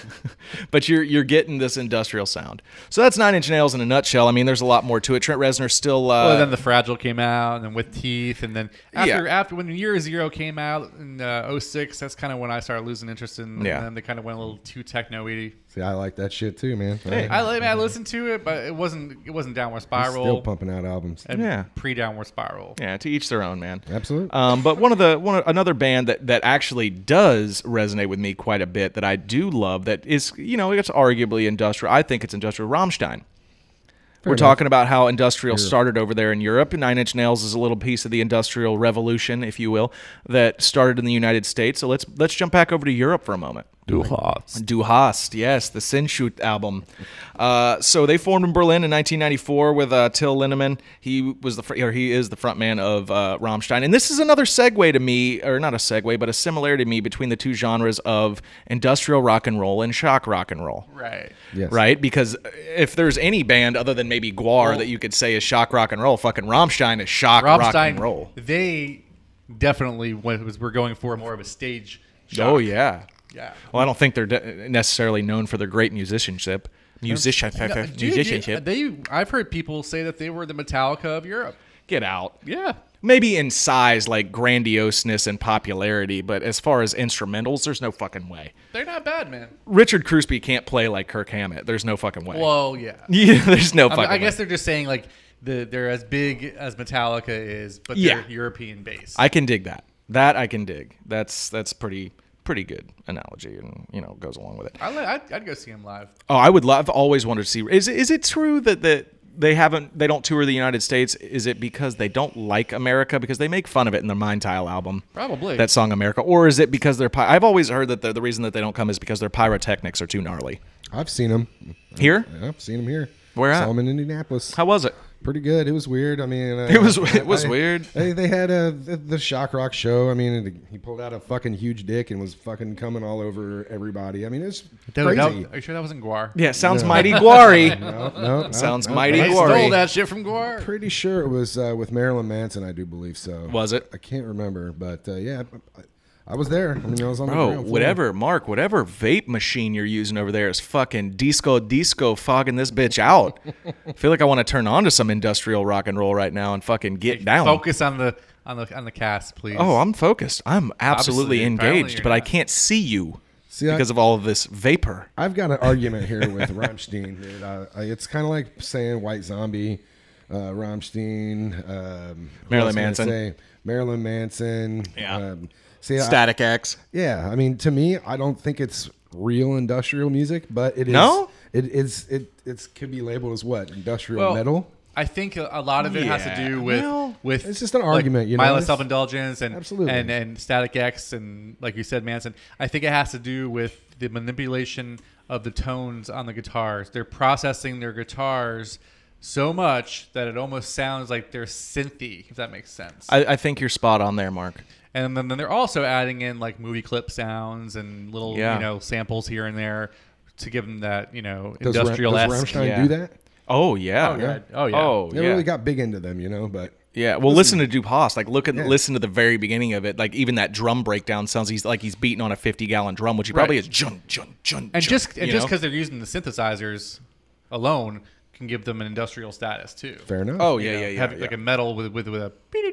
but you're getting this industrial sound. So that's Nine Inch Nails in a nutshell. I mean, there's a lot more to it. Trent Reznor still. Well, then the Fragile came out, and then With Teeth, and then Yeah. after when Year Zero came out in 06, that's kind of when I started losing interest in. Yeah. And then they kind of went a little too techno-y. See, I like that shit too, man. I listened to it, but it wasn't Downward He's Spiral. still pumping out albums. and Yeah. pre-Downward Spiral. Yeah, to each their own, man. Absolutely. But another band that actually does resonate with me quite a bit that I do love, that is, it's arguably industrial. I think it's industrial. Rammstein. We're enough. talking about how industrial started over there in Europe. Nine Inch Nails is a little piece of the industrial revolution, if you will, that started in the United States. So let's jump back over to Europe for a moment. Du Hast, yes, the Sinnshoot album. So they formed in Berlin in 1994 with Till Lindemann. He is the front man of Rammstein. And this is another segue to me, or not a segue, but a similarity to me between the two genres of industrial rock and roll and shock rock and roll. Right. Yes. Right? Because if there's any band other than maybe Guar that you could say is shock rock and roll, fucking Rammstein is shock rock and roll. They definitely were going for more of a stage shock. Oh, yeah. Yeah. Well, I don't think they're necessarily known for their great musicianship. Musicianship. I've heard people say that they were the Metallica of Europe. Get out. Yeah. Maybe in size, like grandioseness and popularity, but as far as instrumentals, there's no fucking way. They're not bad, man. Richard Crusby can't play like Kirk Hammett. There's no fucking way. Well, yeah. Yeah, there's no fucking I guess way. they're just saying like they're as big as Metallica is, but Yeah. they're European based. I can dig that. That I can dig. That's pretty good analogy, and goes along with it. I'd go see him live. Oh, I would love. I've always wanted to see. Is it true that they don't tour the United States? Is it because they don't like America? Because they make fun of it in the Mind Tile album. Probably. That song America. Or is it because I've always heard that the reason that they don't come is because their pyrotechnics are too gnarly. I've seen them. Here? I've seen them here. Where at? Saw them in Indianapolis. How was it? Pretty good. It was weird. I mean, It was weird. They had the shock rock show. I mean, he pulled out a fucking huge dick and was fucking coming all over everybody. I mean, it's crazy. Are you sure that wasn't Guar? Yeah, sounds mighty Guari. No, Sounds no. mighty They Guari. stole that shit from Guar. Pretty sure it was with Marilyn Manson. I do believe so. Was it? I can't remember, but yeah, I was there. I mean, I was on the Bro, ground floor. whatever vape machine you're using over there is fucking disco fogging this bitch out. I feel like I want to turn on to some industrial rock and roll right now and fucking get down. Focus on the cast, please. Oh, I'm focused. I'm absolutely Obviously, apparently engaged, you're but I not. can't see you See, because of all of this vapor. I've got an argument here with Rammstein. Dude. It's kind of like saying White Zombie Rammstein, who Marilyn else can I Manson. say? Marilyn Manson. Yeah. See, Static X. yeah, I mean, to me, I don't think it's real industrial music, but it is. No? It could be labeled as what? Industrial metal? I think a lot of it has to Yeah, do with well, with it's just an argument, you know, mindless it's- self-indulgence and Absolutely. and Static X and like you said, Manson. I think it has to do with the manipulation of the tones on the guitars. They're processing their guitars so much that it almost sounds like they're synthy, if that makes sense. I think you're spot on there, Mark. And then they're also adding in like movie clip sounds and little samples here and there to give them that Does industrial esque. Rammstein Yeah. do that? Oh yeah. Oh yeah. Oh yeah. Oh They yeah. really got big into them, but Yeah, well, listen to DuPas. Like, listen to the very beginning of it. Like, even that drum breakdown sounds he's beating on a 50-gallon drum, which he probably is. Jun, jun, jun, And jun, just you know? because they're using the synthesizers alone can give them an industrial status too. fair enough. Oh You yeah, know, yeah, yeah. having like a metal with a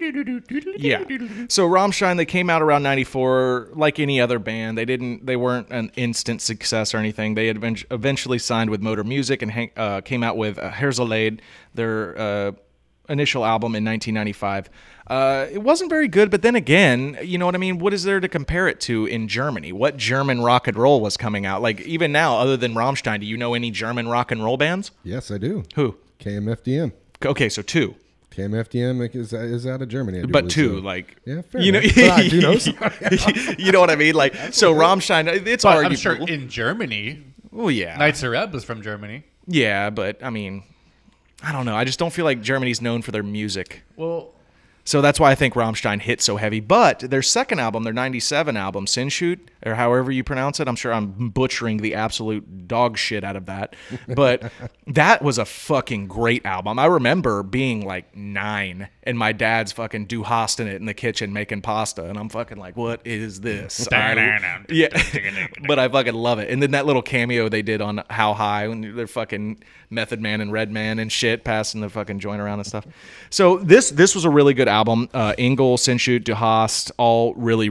Yeah. So Rammstein, they came out around '94, like any other band. They weren't an instant success or anything. They had eventually signed with Motor Music and came out with Herzeleid, their initial album in 1995. It wasn't very good, but then again, you know what I mean? What is there to compare it to in Germany? What German rock and roll was coming out? Like, even now, other than Rammstein, do you know any German rock and roll bands? Yes, I do. Who? KMFDM. Okay, so two. KMFDM is out of Germany. I do But believe, two, so. like, Yeah, fair you know, enough. But I do know some. you know what I mean? Like, so Rammstein, it's But arguable. I'm sure in Germany, Well, yeah, Knights of Red was from Germany. yeah, but I mean, I don't know. I just don't feel like Germany's known for their music. Well, So that's why I think Rammstein hit so heavy. But their second album, their 97 album, Sinshoot, or however you pronounce it, I'm sure I'm butchering the absolute dog shit out of that. But that was a fucking great album. I remember being like 9 and my dad's fucking Du Hast in it in the kitchen making pasta. And I'm fucking like, what is this? Yeah. But I fucking love it. And then that little cameo they did on How High when they're fucking Method Man and Red Man and shit passing the fucking joint around and stuff. So this was a really good album. Engel, Sinshoot, Du Hast, all really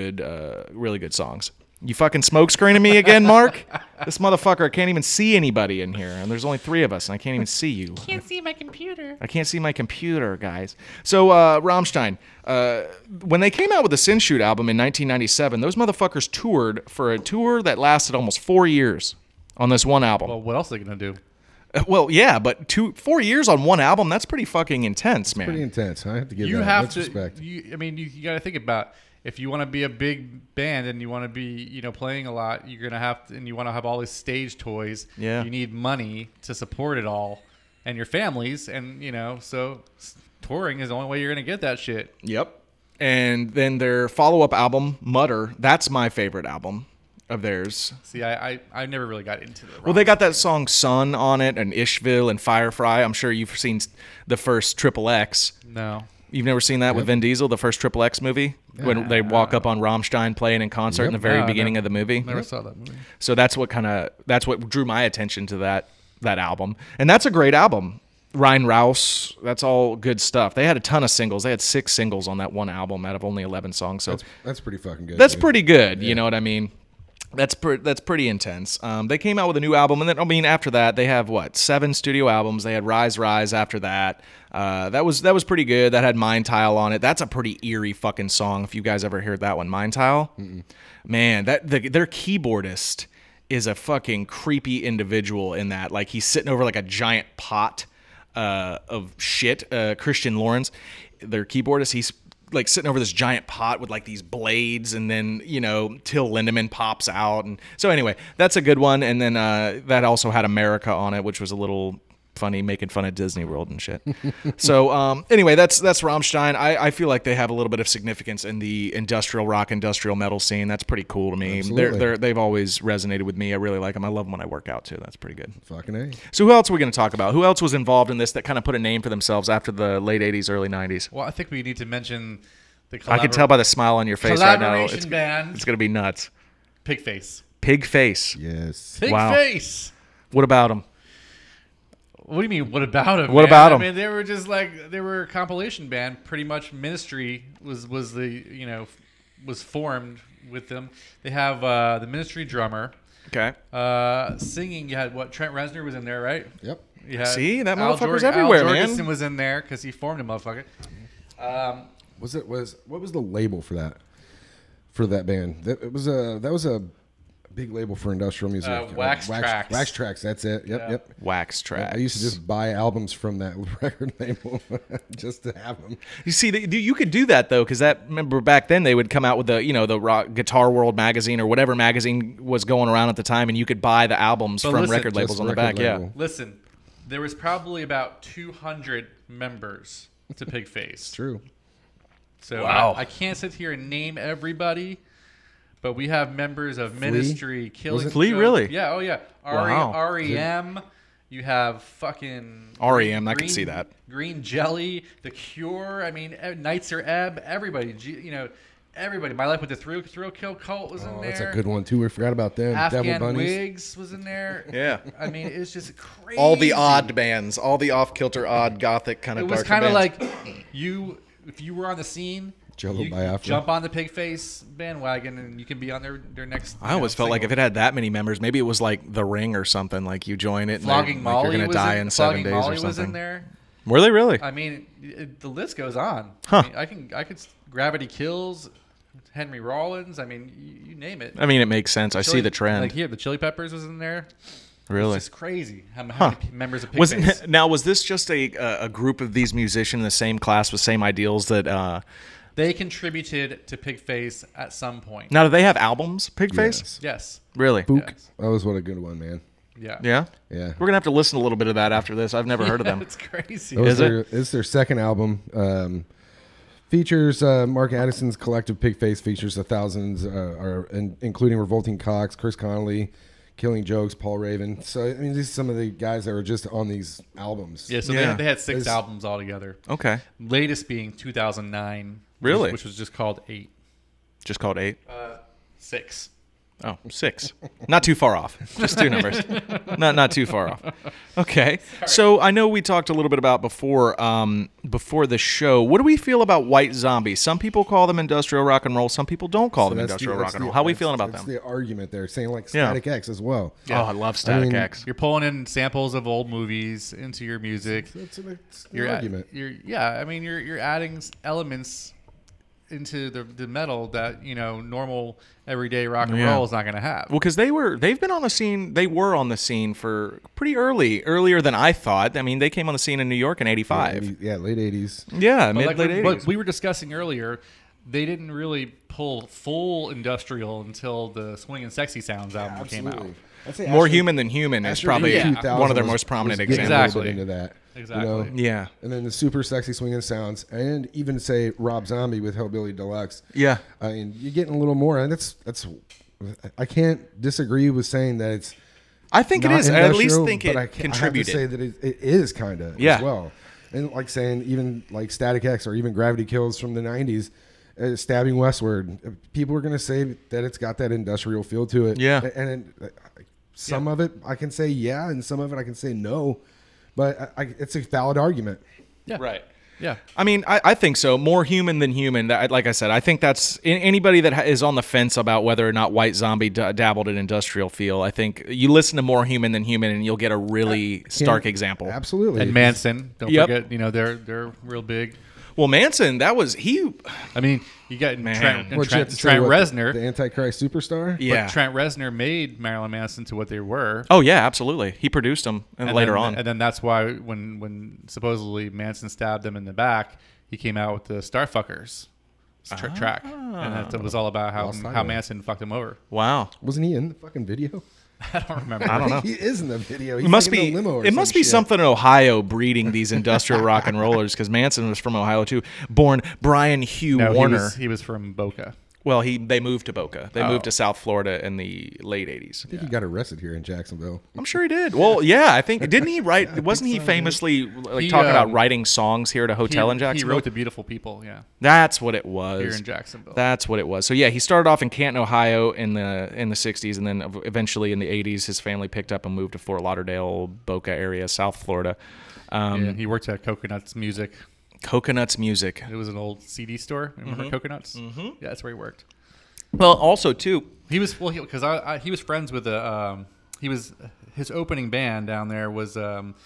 good songs. You fucking smoke screening me again, Mark? This motherfucker, I can't even see anybody in here, and there's only 3 of us, and I can't even see you. Can't see my computer. I can't see my computer, guys. So, Rammstein, when they came out with the Sinshoot album in 1997, those motherfuckers toured for a tour that lasted almost 4 years on this one album. well, what else are they gonna do? Well, yeah, but 4 years on one album, that's pretty fucking intense, man. Pretty intense. I have to give You that have much to. respect. You got to think about if you want to be a big band and you want to be playing a lot. You're gonna have to, and you want to have all these stage toys. Yeah. You need money to support it all, and your families, and so touring is the only way you're gonna get that shit. Yep. And then their follow-up album, Mutter, that's my favorite album of theirs. See, I never really got into the. Well, they got that song Sun on it, and Ishville and Firefly. I'm sure you've seen the first Triple X. No. You've never seen that with Vin Diesel, the first Triple X movie? When they walk up on Rammstein playing in concert in the very No, beginning of the movie? Never saw that movie. So that's what drew my attention to that album. And that's a great album. Ryan Rouse, that's all good stuff. They had a ton of singles. They had 6 singles on that one album out of only 11 songs. So That's pretty fucking good. that's dude. pretty good. You know what I mean? That's pretty intense. They came out with a new album, and then after that they have 7 studio albums. They had Rise Rise after that. That was pretty good. That had Mind Tile on it. That's a pretty eerie fucking song. If you guys ever heard that one, Mind Tile, man, their keyboardist is a fucking creepy individual in that. Like, he's sitting over like a giant pot of shit. Christian Lawrence, their keyboardist, he's like sitting over this giant pot with like these blades, and then Till Lindemann pops out, and so anyway, that's a good one. And then that also had America on it, which was a little funny, making fun of Disney World and shit. So anyway, that's Rammstein. I feel like they have a little bit of significance in the industrial rock, industrial metal scene. That's pretty cool to me. Absolutely. They've always resonated with me. I really like them. I love them when I work out too. That's pretty good. Fucking A. So who else are we going to talk about? Who else was involved in this that kind of put a name for themselves after the late 80s, early 90s? Well, I think we need to mention the I can tell by the smile on your face right now. collaboration band, It's going to be nuts. Pigface. Pig Face. Yes. Wow. Pigface. What about them? What do you mean? What about them? What about 'em? I mean, they were just like they were a compilation band. Pretty much, Ministry was was formed with them. They have the Ministry drummer Okay. singing. You had Trent Reznor was in there, right? Yep. You had See, that Al motherfucker's Al everywhere, man. Jorgensen was in there because he formed a motherfucker. What was the label for that? For that band, that was a big label for industrial music. Wax Trax. Wax Trax. That's it. Yep. Wax Trax. I used to just buy albums from that record label just to have them. You see, you could do that though, because remember back then they would come out with the rock Guitar World magazine or whatever magazine was going around at the time, and you could buy the albums But from listen, record labels just on the record back. Yeah. label. Listen, there was probably about 200 members to Pigface. True. So Wow. I can't sit here and name everybody, but we have members of Ministry, Killing it Flea, Joke. really? Yeah, oh yeah. Wow. REM. You have fucking REM, I can see that. Green Jelly, The Cure. I mean, Nitzer Ebb. Everybody. Everybody. My Life with the Thrill Kill Cult was in Oh, there. that's a good one too. We forgot about them. Devil Afghan Bunnies. Wigs was in there. Yeah. I mean, it's just crazy. All the odd bands, all the off-kilter, odd gothic kind It of was darker kind of bands. like if you were on the scene, Jello you Biafra. jump on the Pigface bandwagon and you can be on their next. I always felt like if it had that many members, maybe it was like The Ring or something. Like you join it, and Flogging like Molly you're gonna was die in, in 7 Flogging days Molly or something. was in there. Were they really? I mean, the list goes on. Huh. I mean, I could Gravity Kills, Henry Rollins. I mean, you name it. I mean, it makes sense. I see the trend. Like here, the Chili Peppers was in there. Really? It's just crazy how many members of Was Pigface. was this just a group of these musicians in the same class with same ideals that? They contributed to Pigface at some point. Now, do they have albums? Pigface? Yes. Yes. Really? Book. Yes. That was what a good one, man. Yeah. Yeah. Yeah. We're gonna have to listen to a little bit of that after this. I've never heard of them. It's crazy. That was Is it? It's their second album. Features Mark Addison's collective Pigface features the thousands, including Revolting Cocks, Chris Connolly, Killing Jokes, Paul Raven. So I mean, these are some of the guys that were just on these albums. Yeah, so Yeah. They had 6 It's- albums altogether. Okay. Latest being 2009. Really? Which was just called 8. Just called 8. 6. Oh, 6. Not too far off. Just 2 numbers. Not too far off. Okay. So I know we talked a little bit about before the show. What do we feel about White Zombie? Some people call them industrial rock and roll. Some people don't call them That's industrial the- rock and that's roll. the- How are we that's- feeling about that's them? the argument there, saying like Yeah. Static X as well. Oh, I love Static mean, X. You're pulling in samples of old movies into your music. That's an You're argument. I mean, you're adding elements into the metal that normal everyday rock and Yeah. roll is not going to have. Well, because they've been on the scene. They were on the scene for pretty earlier than I thought. I mean, they came on the scene in New York in '85. Yeah, late 80s. Yeah, But late '80s. But we were discussing earlier, they didn't really pull full industrial until the Swing and Sexy Sounds album came out. I'd say More Astro- Human Than Human is Astro probably 2000 one of their was- most prominent was getting examples. a little Exactly. bit into that. Exactly. Yeah. And then the super sexy swinging sounds, and even say Rob Zombie with Hellbilly Deluxe. Yeah. I mean, you're getting a little more, and that's. I can't disagree with saying that it's. I think it not is. I at least industrial, think but it I have to contributed. say that it is kind of Yeah. as well, and like saying even like Static X or even Gravity Kills from the '90s, Stabbing Westward, people are going to say that it's got that industrial feel to it. Yeah. and some of it I can say yeah, and some of it I can say no, but it's a valid argument. Yeah. Right. Yeah. I mean, I think so. More human than human. Like I said, I think that's anybody that is on the fence about whether or not White Zombie dabbled in industrial feel. I think you listen to More Human Than Human, and you'll get a really stark example. Absolutely. And Manson, don't Yep. forget, they're real big. Well, Manson, that was he. I mean, you got Man. Trent, What you have to say, Trent what, Reznor. the Antichrist superstar. Yeah. But Trent Reznor made Marilyn Manson to what they were. Oh yeah, absolutely. He produced them, and later then, on. and then that's why when supposedly Manson stabbed him in the back, he came out with the Starfuckers track, and that was all about Lost how Highway. Manson fucked him over. Wow. Wasn't he in the fucking video? I don't remember. I don't know. He is in the video. He's It must like in be. a limo or It must some be shit. something in Ohio breeding these industrial rock and rollers, because Manson was from Ohio too. Born Brian Hugh No, Warner. he was from Boca. Well, they moved to Boca. They Oh. moved to South Florida in the late '80s. I think he got arrested here in Jacksonville. I'm sure he did. Well, yeah, I think didn't he write? Wasn't he famously He, talking about writing songs here at a hotel in He Jacksonville? wrote The Beautiful People, yeah, That's what it was. here in Jacksonville. That's what it was. So yeah, he started off in Canton, Ohio in the '60s, and then eventually in the '80s, his family picked up and moved to Fort Lauderdale, Boca area, South Florida. Yeah, he worked at Coconuts Music. Coconuts Music. It was an old CD store. Remember Coconuts? Mm-hmm. Yeah, that's where he worked. Well, also too. He was because he was friends with his opening band down there was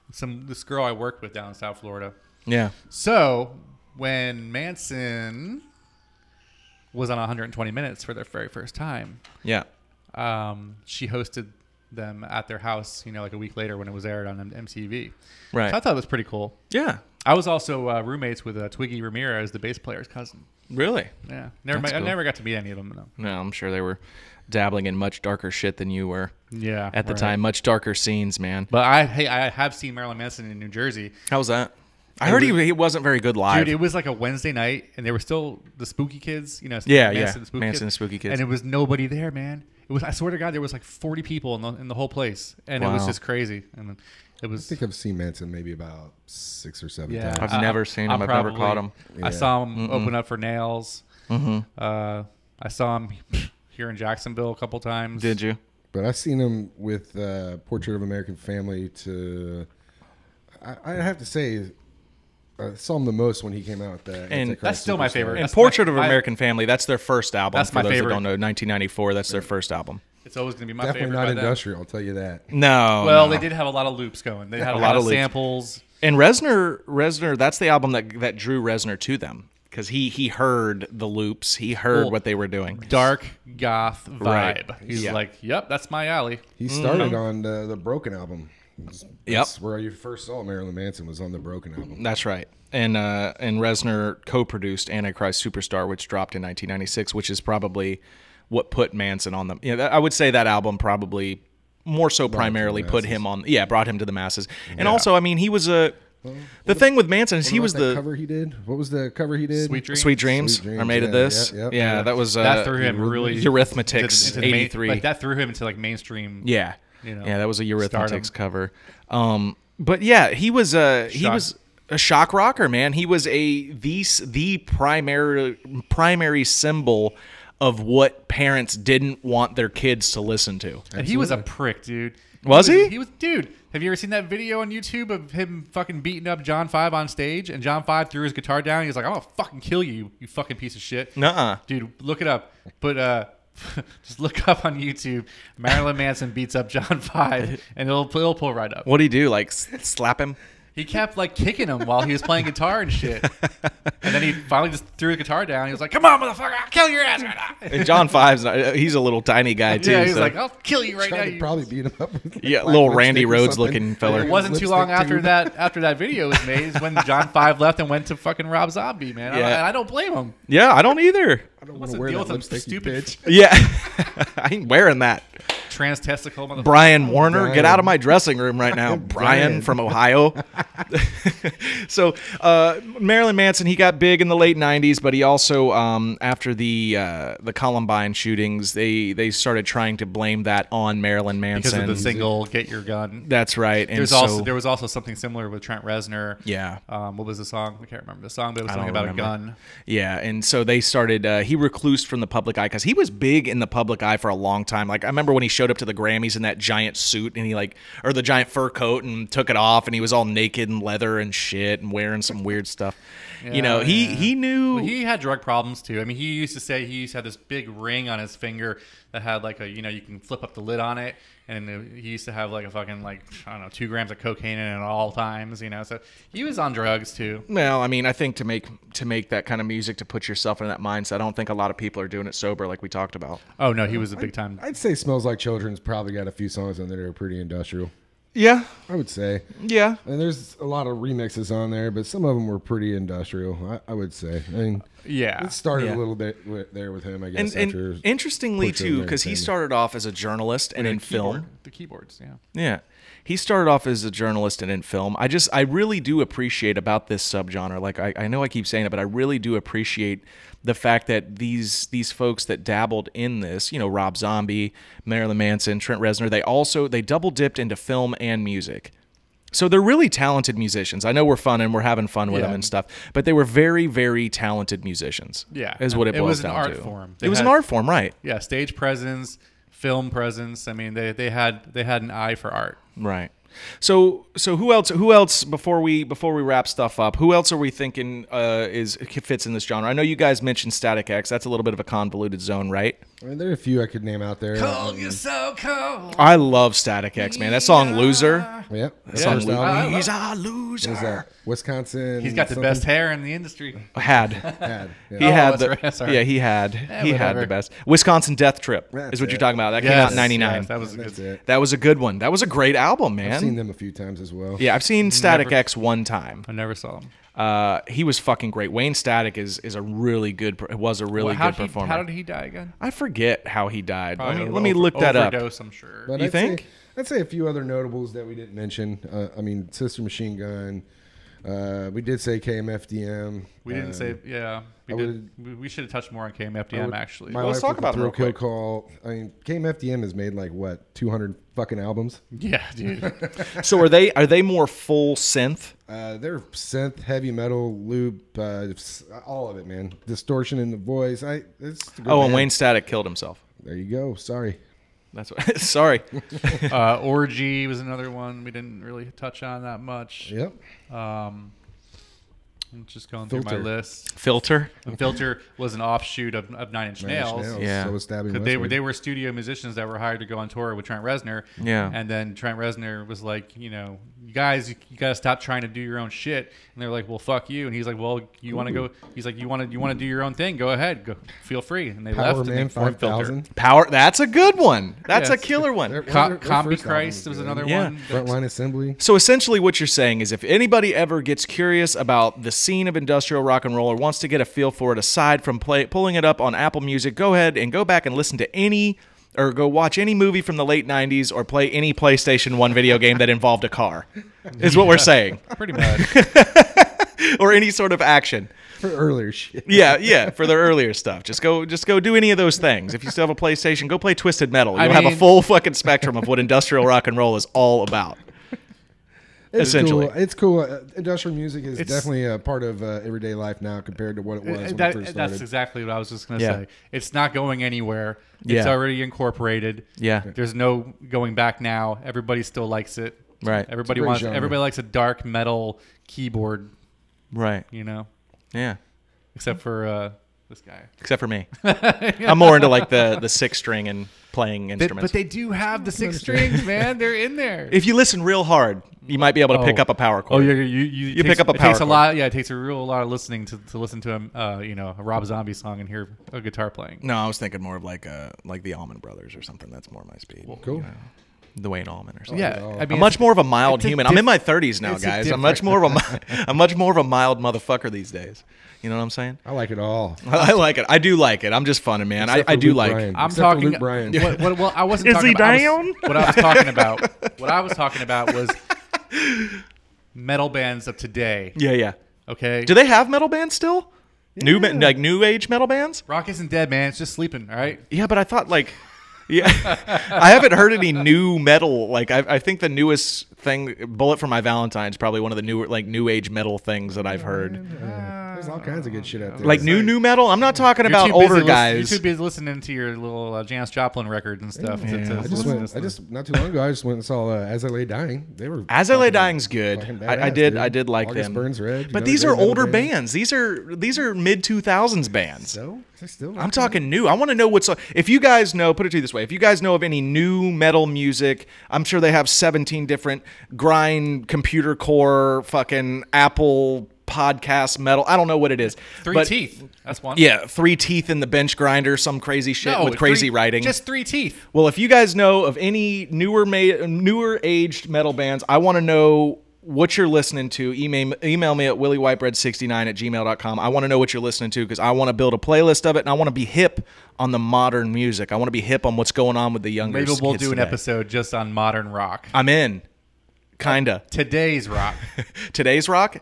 this girl I worked with down in South Florida. Yeah. So when Manson was on 120 Minutes for their very first time, Yeah. she hosted them at their house, like a week later when it was aired on MTV. Right. So I thought it was pretty cool. Yeah. I was also roommates with Twiggy Ramirez, the bass player's cousin. Really? Yeah. That's I cool. never got to meet any of them, though. No, I'm sure they were dabbling in much darker shit than you were Yeah. at the right. time. Much darker scenes, man. But I have seen Marilyn Manson in New Jersey. How was that? I heard he wasn't very good live. Dude, it was like a Wednesday night, and there were still the spooky kids, Yeah, Manson, yeah. the spooky Manson, the kids. spooky kids. And it was nobody there, man. It was. I swear to God, there was like 40 people in the whole place, and it was Wow. just crazy. And it I was. think I've seen Manson maybe about 6 or 7 Yeah. times. I've never seen him. I'm I've never probably- caught him. Yeah. I saw him open up for Nails. Mm-hmm. I saw him here in Jacksonville a couple times. Did you? But I've seen him with Portrait of American Family. I have to say, I saw him the most when he came out with the And Antichrist that's still my Superstar. favorite. And That's Portrait of my- American Family, that's their first album. That's For my those favorite. that don't know, 1994, that's their first album. It's always going to be my Definitely favorite. not by them. industrial, I'll tell you that. No. Well, no. they did have a lot of loops going. They had a lot lot of of loops. samples. And Reznor, that's the album that drew Reznor to them because he heard the loops, he heard Cool. what they were doing. Dark goth vibe. Right. He's Yeah. like, yep, that's my alley. He started on the Broken album. Yep. That's where you first saw Marilyn Manson was on the Broken album. That's right. And Reznor co-produced Antichrist Superstar, which dropped in 1996, which is probably what put Manson on them. I would say that album probably more so primarily put him on. Yeah, brought him to the masses. And also, I mean, he was the thing with Manson is he What was about that the cover he did. What was the cover he did? Sweet Dreams. Sweet Dreams, Sweet Dreams, are made of yeah, this. yeah, Yeah, yeah. that was That threw him really Eurythmics into the main- 83. like that threw him into like mainstream. Yeah. You know, Yeah, that was a Eurythmics stardom. cover. But yeah, he was a shock rocker, man. He was the primary symbol of what parents didn't want their kids to listen to. And he was a prick, dude. Was he? He was, dude. Have you ever seen that video on YouTube of him fucking beating up John 5 on stage? And John 5 threw his guitar down. He was like, "I'm gonna fucking kill you, you fucking piece of shit." Nuh-uh. Dude, look it up. But just look up on YouTube. Marilyn Manson beats up John 5, and it'll pull right up. What'd he do? Like slap him? He kept like kicking him while he was playing guitar and shit. And then he finally just threw the guitar down. He was like, "Come on, motherfucker! I'll kill your ass right now." And John Five's he's a little tiny guy too. Yeah, he's so- like, "I'll kill you right now." Tried to you-" probably beat him up. With Yeah, black little Randy lipstick or Rhodes something. looking feller. It wasn't too Lipstick long after tube. that video was made is when John 5 left and went to fucking Rob Zombie, man. Yeah. I don't blame him. yeah, I don't either. I don't want What's to the wear deal that with him, lipstick, you stupid bitch. Yeah, I ain't wearing that. Trans-testicle motherfucker. Brian Warner, get Brian. out of my dressing room right now. Brian Brian. from Ohio. So Marilyn Manson, he got big in the late '90s, but he also, after the Columbine shootings, they started trying to blame that on Marilyn because Manson. of the single "Get Your Gun." That's right. And There was also something similar with Trent Reznor. Yeah. What was the song? I can't remember the song, but it was I something don't about remember. a gun. Yeah, and so they started. He reclused from the public eye because he was big in the public eye for a long time. Like I remember when he showed up to the Grammys in that giant suit and or the giant fur coat and took it off and he was all naked and leather and shit and wearing some weird stuff. He knew. Well, he had drug problems too. I mean, he used to say he used to have this big ring on his finger that had like you can flip up the lid on it, and he used to have like a fucking 2 grams of cocaine in it at all times. So he was on drugs too. Well, I mean, I think to make that kind of music, to put yourself in that mindset, I don't think a lot of people are doing it sober, like we talked about. Oh no, he was a big time. I'd say "Smells Like Children's" probably got a few songs on there that are pretty industrial. Yeah, I would say. yeah. And there's a lot of remixes on there, but some of them were pretty industrial, I would say. I mean, Yeah. it started Yeah. a little bit there with him, I guess. And after interestingly Portrait of too, American because he Family. started off as a journalist and in film. The keyboards, yeah. Yeah. He started off as a journalist and in film. I really do appreciate about this subgenre. Like I know I keep saying it, but I really do appreciate the fact that these folks that dabbled in this, Rob Zombie, Marilyn Manson, Trent Reznor, they double dipped into film and music. So they're really talented musicians. I know we're fun and we're having fun with Yeah. them and stuff, but they were very, very talented musicians. Yeah. Is what it boils was an down art to. form. It was an art form, right? Yeah, stage presence, film presence. I mean, they had an eye for art. Right. So who else before we wrap stuff up? Who else are we thinking fits in this genre? I know you guys mentioned Static X. That's a little bit of a convoluted zone, right? I mean, there are a few I could name out there. Cold, you're so cold. I love Static X, man. That song "Loser." Yeah, That song, I He's a loser. What is that? Wisconsin. He's got the something? best hair in the industry. Had. Had, yeah. He had that's the right. Sorry. yeah he had he had whatever. the best Wisconsin Death Trip That's is what you're it. talking about. That came out in '99. Yes, that was a That's good. it. That was a good one. That was a great album, man. I've seen them a few times as well. Yeah, I've seen Static Never- X one time. I never saw him. He was fucking great. Wayne Static was a really good performer. How did he die again? I forget how he died. Probably Let me look that up. Overdose, I'm sure. But You I'd think? I'd say a few other notables that we didn't mention. I mean, Sister Machine Gun. We did say KMFDM. We didn't say, yeah. I We should have touched more on KMFDM, actually. My Let's Life talk with a about them real Thrill Kill quick. Call. I mean, KMFDM has made like what 200 fucking albums. Yeah, dude. So are they more full synth? They're synth, heavy metal, loop, all of it, man. Distortion in the voice. It's a good Oh, and band. Wayne Static killed himself. There you go. Sorry. That's what. Sorry. Orgy was another one we didn't really touch on that much. Yep. I'm just going through my Filter. list. Filter. And Filter was an offshoot of Nine Inch Nails. Yeah. So was Stabbing 'Cause Westward. they were studio musicians that were hired to go on tour with Trent Reznor. Yeah. And then Trent Reznor was like, you guys, you got to stop trying to do your own shit. And they're like, well, fuck you. And he's like, well, you want to go? He's like, you want to do your own thing? Go ahead, go, feel free. And they Power left. Man and they formed Filter. 5000. Power. That's a good one. That's a Yes. killer one. Their Combi first Christ album was good. another Yeah. one. Frontline Assembly. So essentially what you're saying is if anybody ever gets curious about the scene of industrial rock and roll or wants to get a feel for it aside from pulling it up on Apple Music, go ahead and go back and listen to or go watch any movie from the late 90s or play any PlayStation 1 video game that involved a car, is what we're saying. Pretty much. Or any sort of action. For earlier shit. Yeah, for the earlier stuff. Just go do any of those things. If you still have a PlayStation, go play Twisted Metal. You'll have a mean- full fucking spectrum of what industrial rock and roll is all about. It's Essentially. cool. It's cool. Industrial music is It's- definitely a part of everyday life now compared to what it was when it first started. That's exactly what I was just going to Yeah. say. It's not going anywhere. It's Yeah. already incorporated. Yeah. There's no going back now. Everybody still likes it. Right. Everybody great wants. genre. Everybody likes a dark metal keyboard. Right. Yeah. Except for this guy. Except for me. I'm more into like the 6-string and playing instruments. But they do have the 6 strings, man. They're in there. If you listen real hard, you might be able to pick up a power chord. Oh, yeah, you pick takes- up a it power takes a chord. lot. Yeah, it takes a lot of listening to listen to him. A Rob Zombie song and hear a guitar playing. No, I was thinking more of like the Allman Brothers or something. That's more my speed. Cool. The Wayne Allman or something. Yeah, Oh. I mean, I'm much more of a mild it's a human. I'm in my 30s now, it's a guys. I'm much more of a mild motherfucker these days. You know what I'm saying? I like it all. I like it. I do like it. I'm just funning, man. Except I for do Luke like. Bryan. I'm Except for talking. Luke Bryan. Well, I wasn't. Is talking he about, down? What I was talking about. What I was talking about was metal bands of today. Yeah. Okay. Do they have metal bands still? Like new age metal bands? Rock isn't dead, man. It's just sleeping. All right. Yeah, but I thought like, yeah, I haven't heard any new metal. Like I think the newest thing, Bullet for My Valentine's, probably one of the newer like new age metal things that I've heard. There's all kinds of good shit out there. Like new metal. I'm not talking You're about too busy older lis- guys. You're too busy listening to your little Janis Joplin records and stuff. I just not too long ago I just went and saw As I Lay Dying. They were As I Lay Dying's good. fucking I badass, did. dude. I did like August them. Burns Red. But another these great are metal older band. bands. These are mid 2000s bands. So they're still. I'm talking new. I want to know what's. If you guys know, put it to you this way: if you guys know of any new metal music, I'm sure they have 17 different grind, computer core, fucking Apple podcast metal. I don't know what it is. Three but Teeth. That's one. Yeah, 3 Teeth in the bench grinder, some crazy shit No, with crazy three- writing. Just 3 Teeth. Well, if you guys know of any newer aged metal bands, I want to know what you're listening to. Email me at willywhitebread69@gmail.com. I want to know what you're listening to because I want to build a playlist of it and I want to be hip on the modern music. I want to be hip on what's going on with the younger Maybe we'll kids do an today. episode just on modern rock. I'm in. Kinda. Today's rock. Today's rock?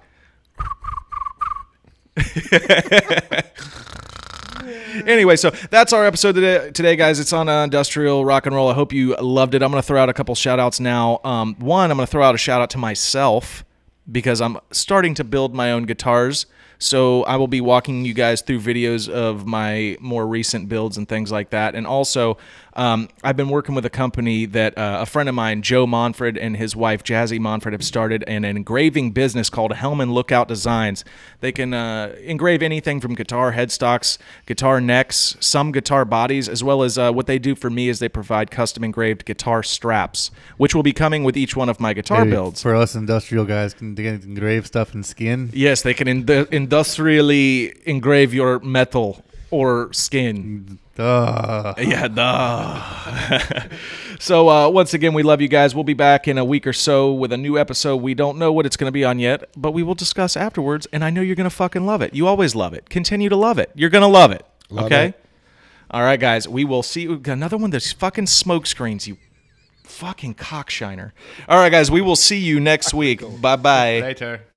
Anyway, so that's our episode today, guys. It's on industrial rock and roll. I hope you loved it. I'm going to throw out a couple shout outs now. One, I'm going to throw out a shout out to myself because I'm starting to build my own guitars. So I will be walking you guys through videos of my more recent builds and things like that. And also, I've been working with a company that a friend of mine, Joe Monfred, and his wife, Jazzy Monfred, have started an engraving business called Hellman Lookout Designs. They can engrave anything from guitar headstocks, guitar necks, some guitar bodies, as well as what they do for me is they provide custom engraved guitar straps, which will be coming with each one of my guitar Maybe builds. for us industrial guys, can they engrave stuff in skin? Yes, they can industrially engrave your metal or skin. Yeah, duh. So once again, we love you guys. We'll be back in a week or so with a new episode. We don't know what it's going to be on yet, but we will discuss afterwards, and I know you're going to fucking love it. You always love it. Continue to love it. You're going to love it. Love okay? it. All right, guys. We will see you. Another one of those fucking smoke screens, you fucking cockshiner. All right, guys. We will see you next week. Bye-bye. Later.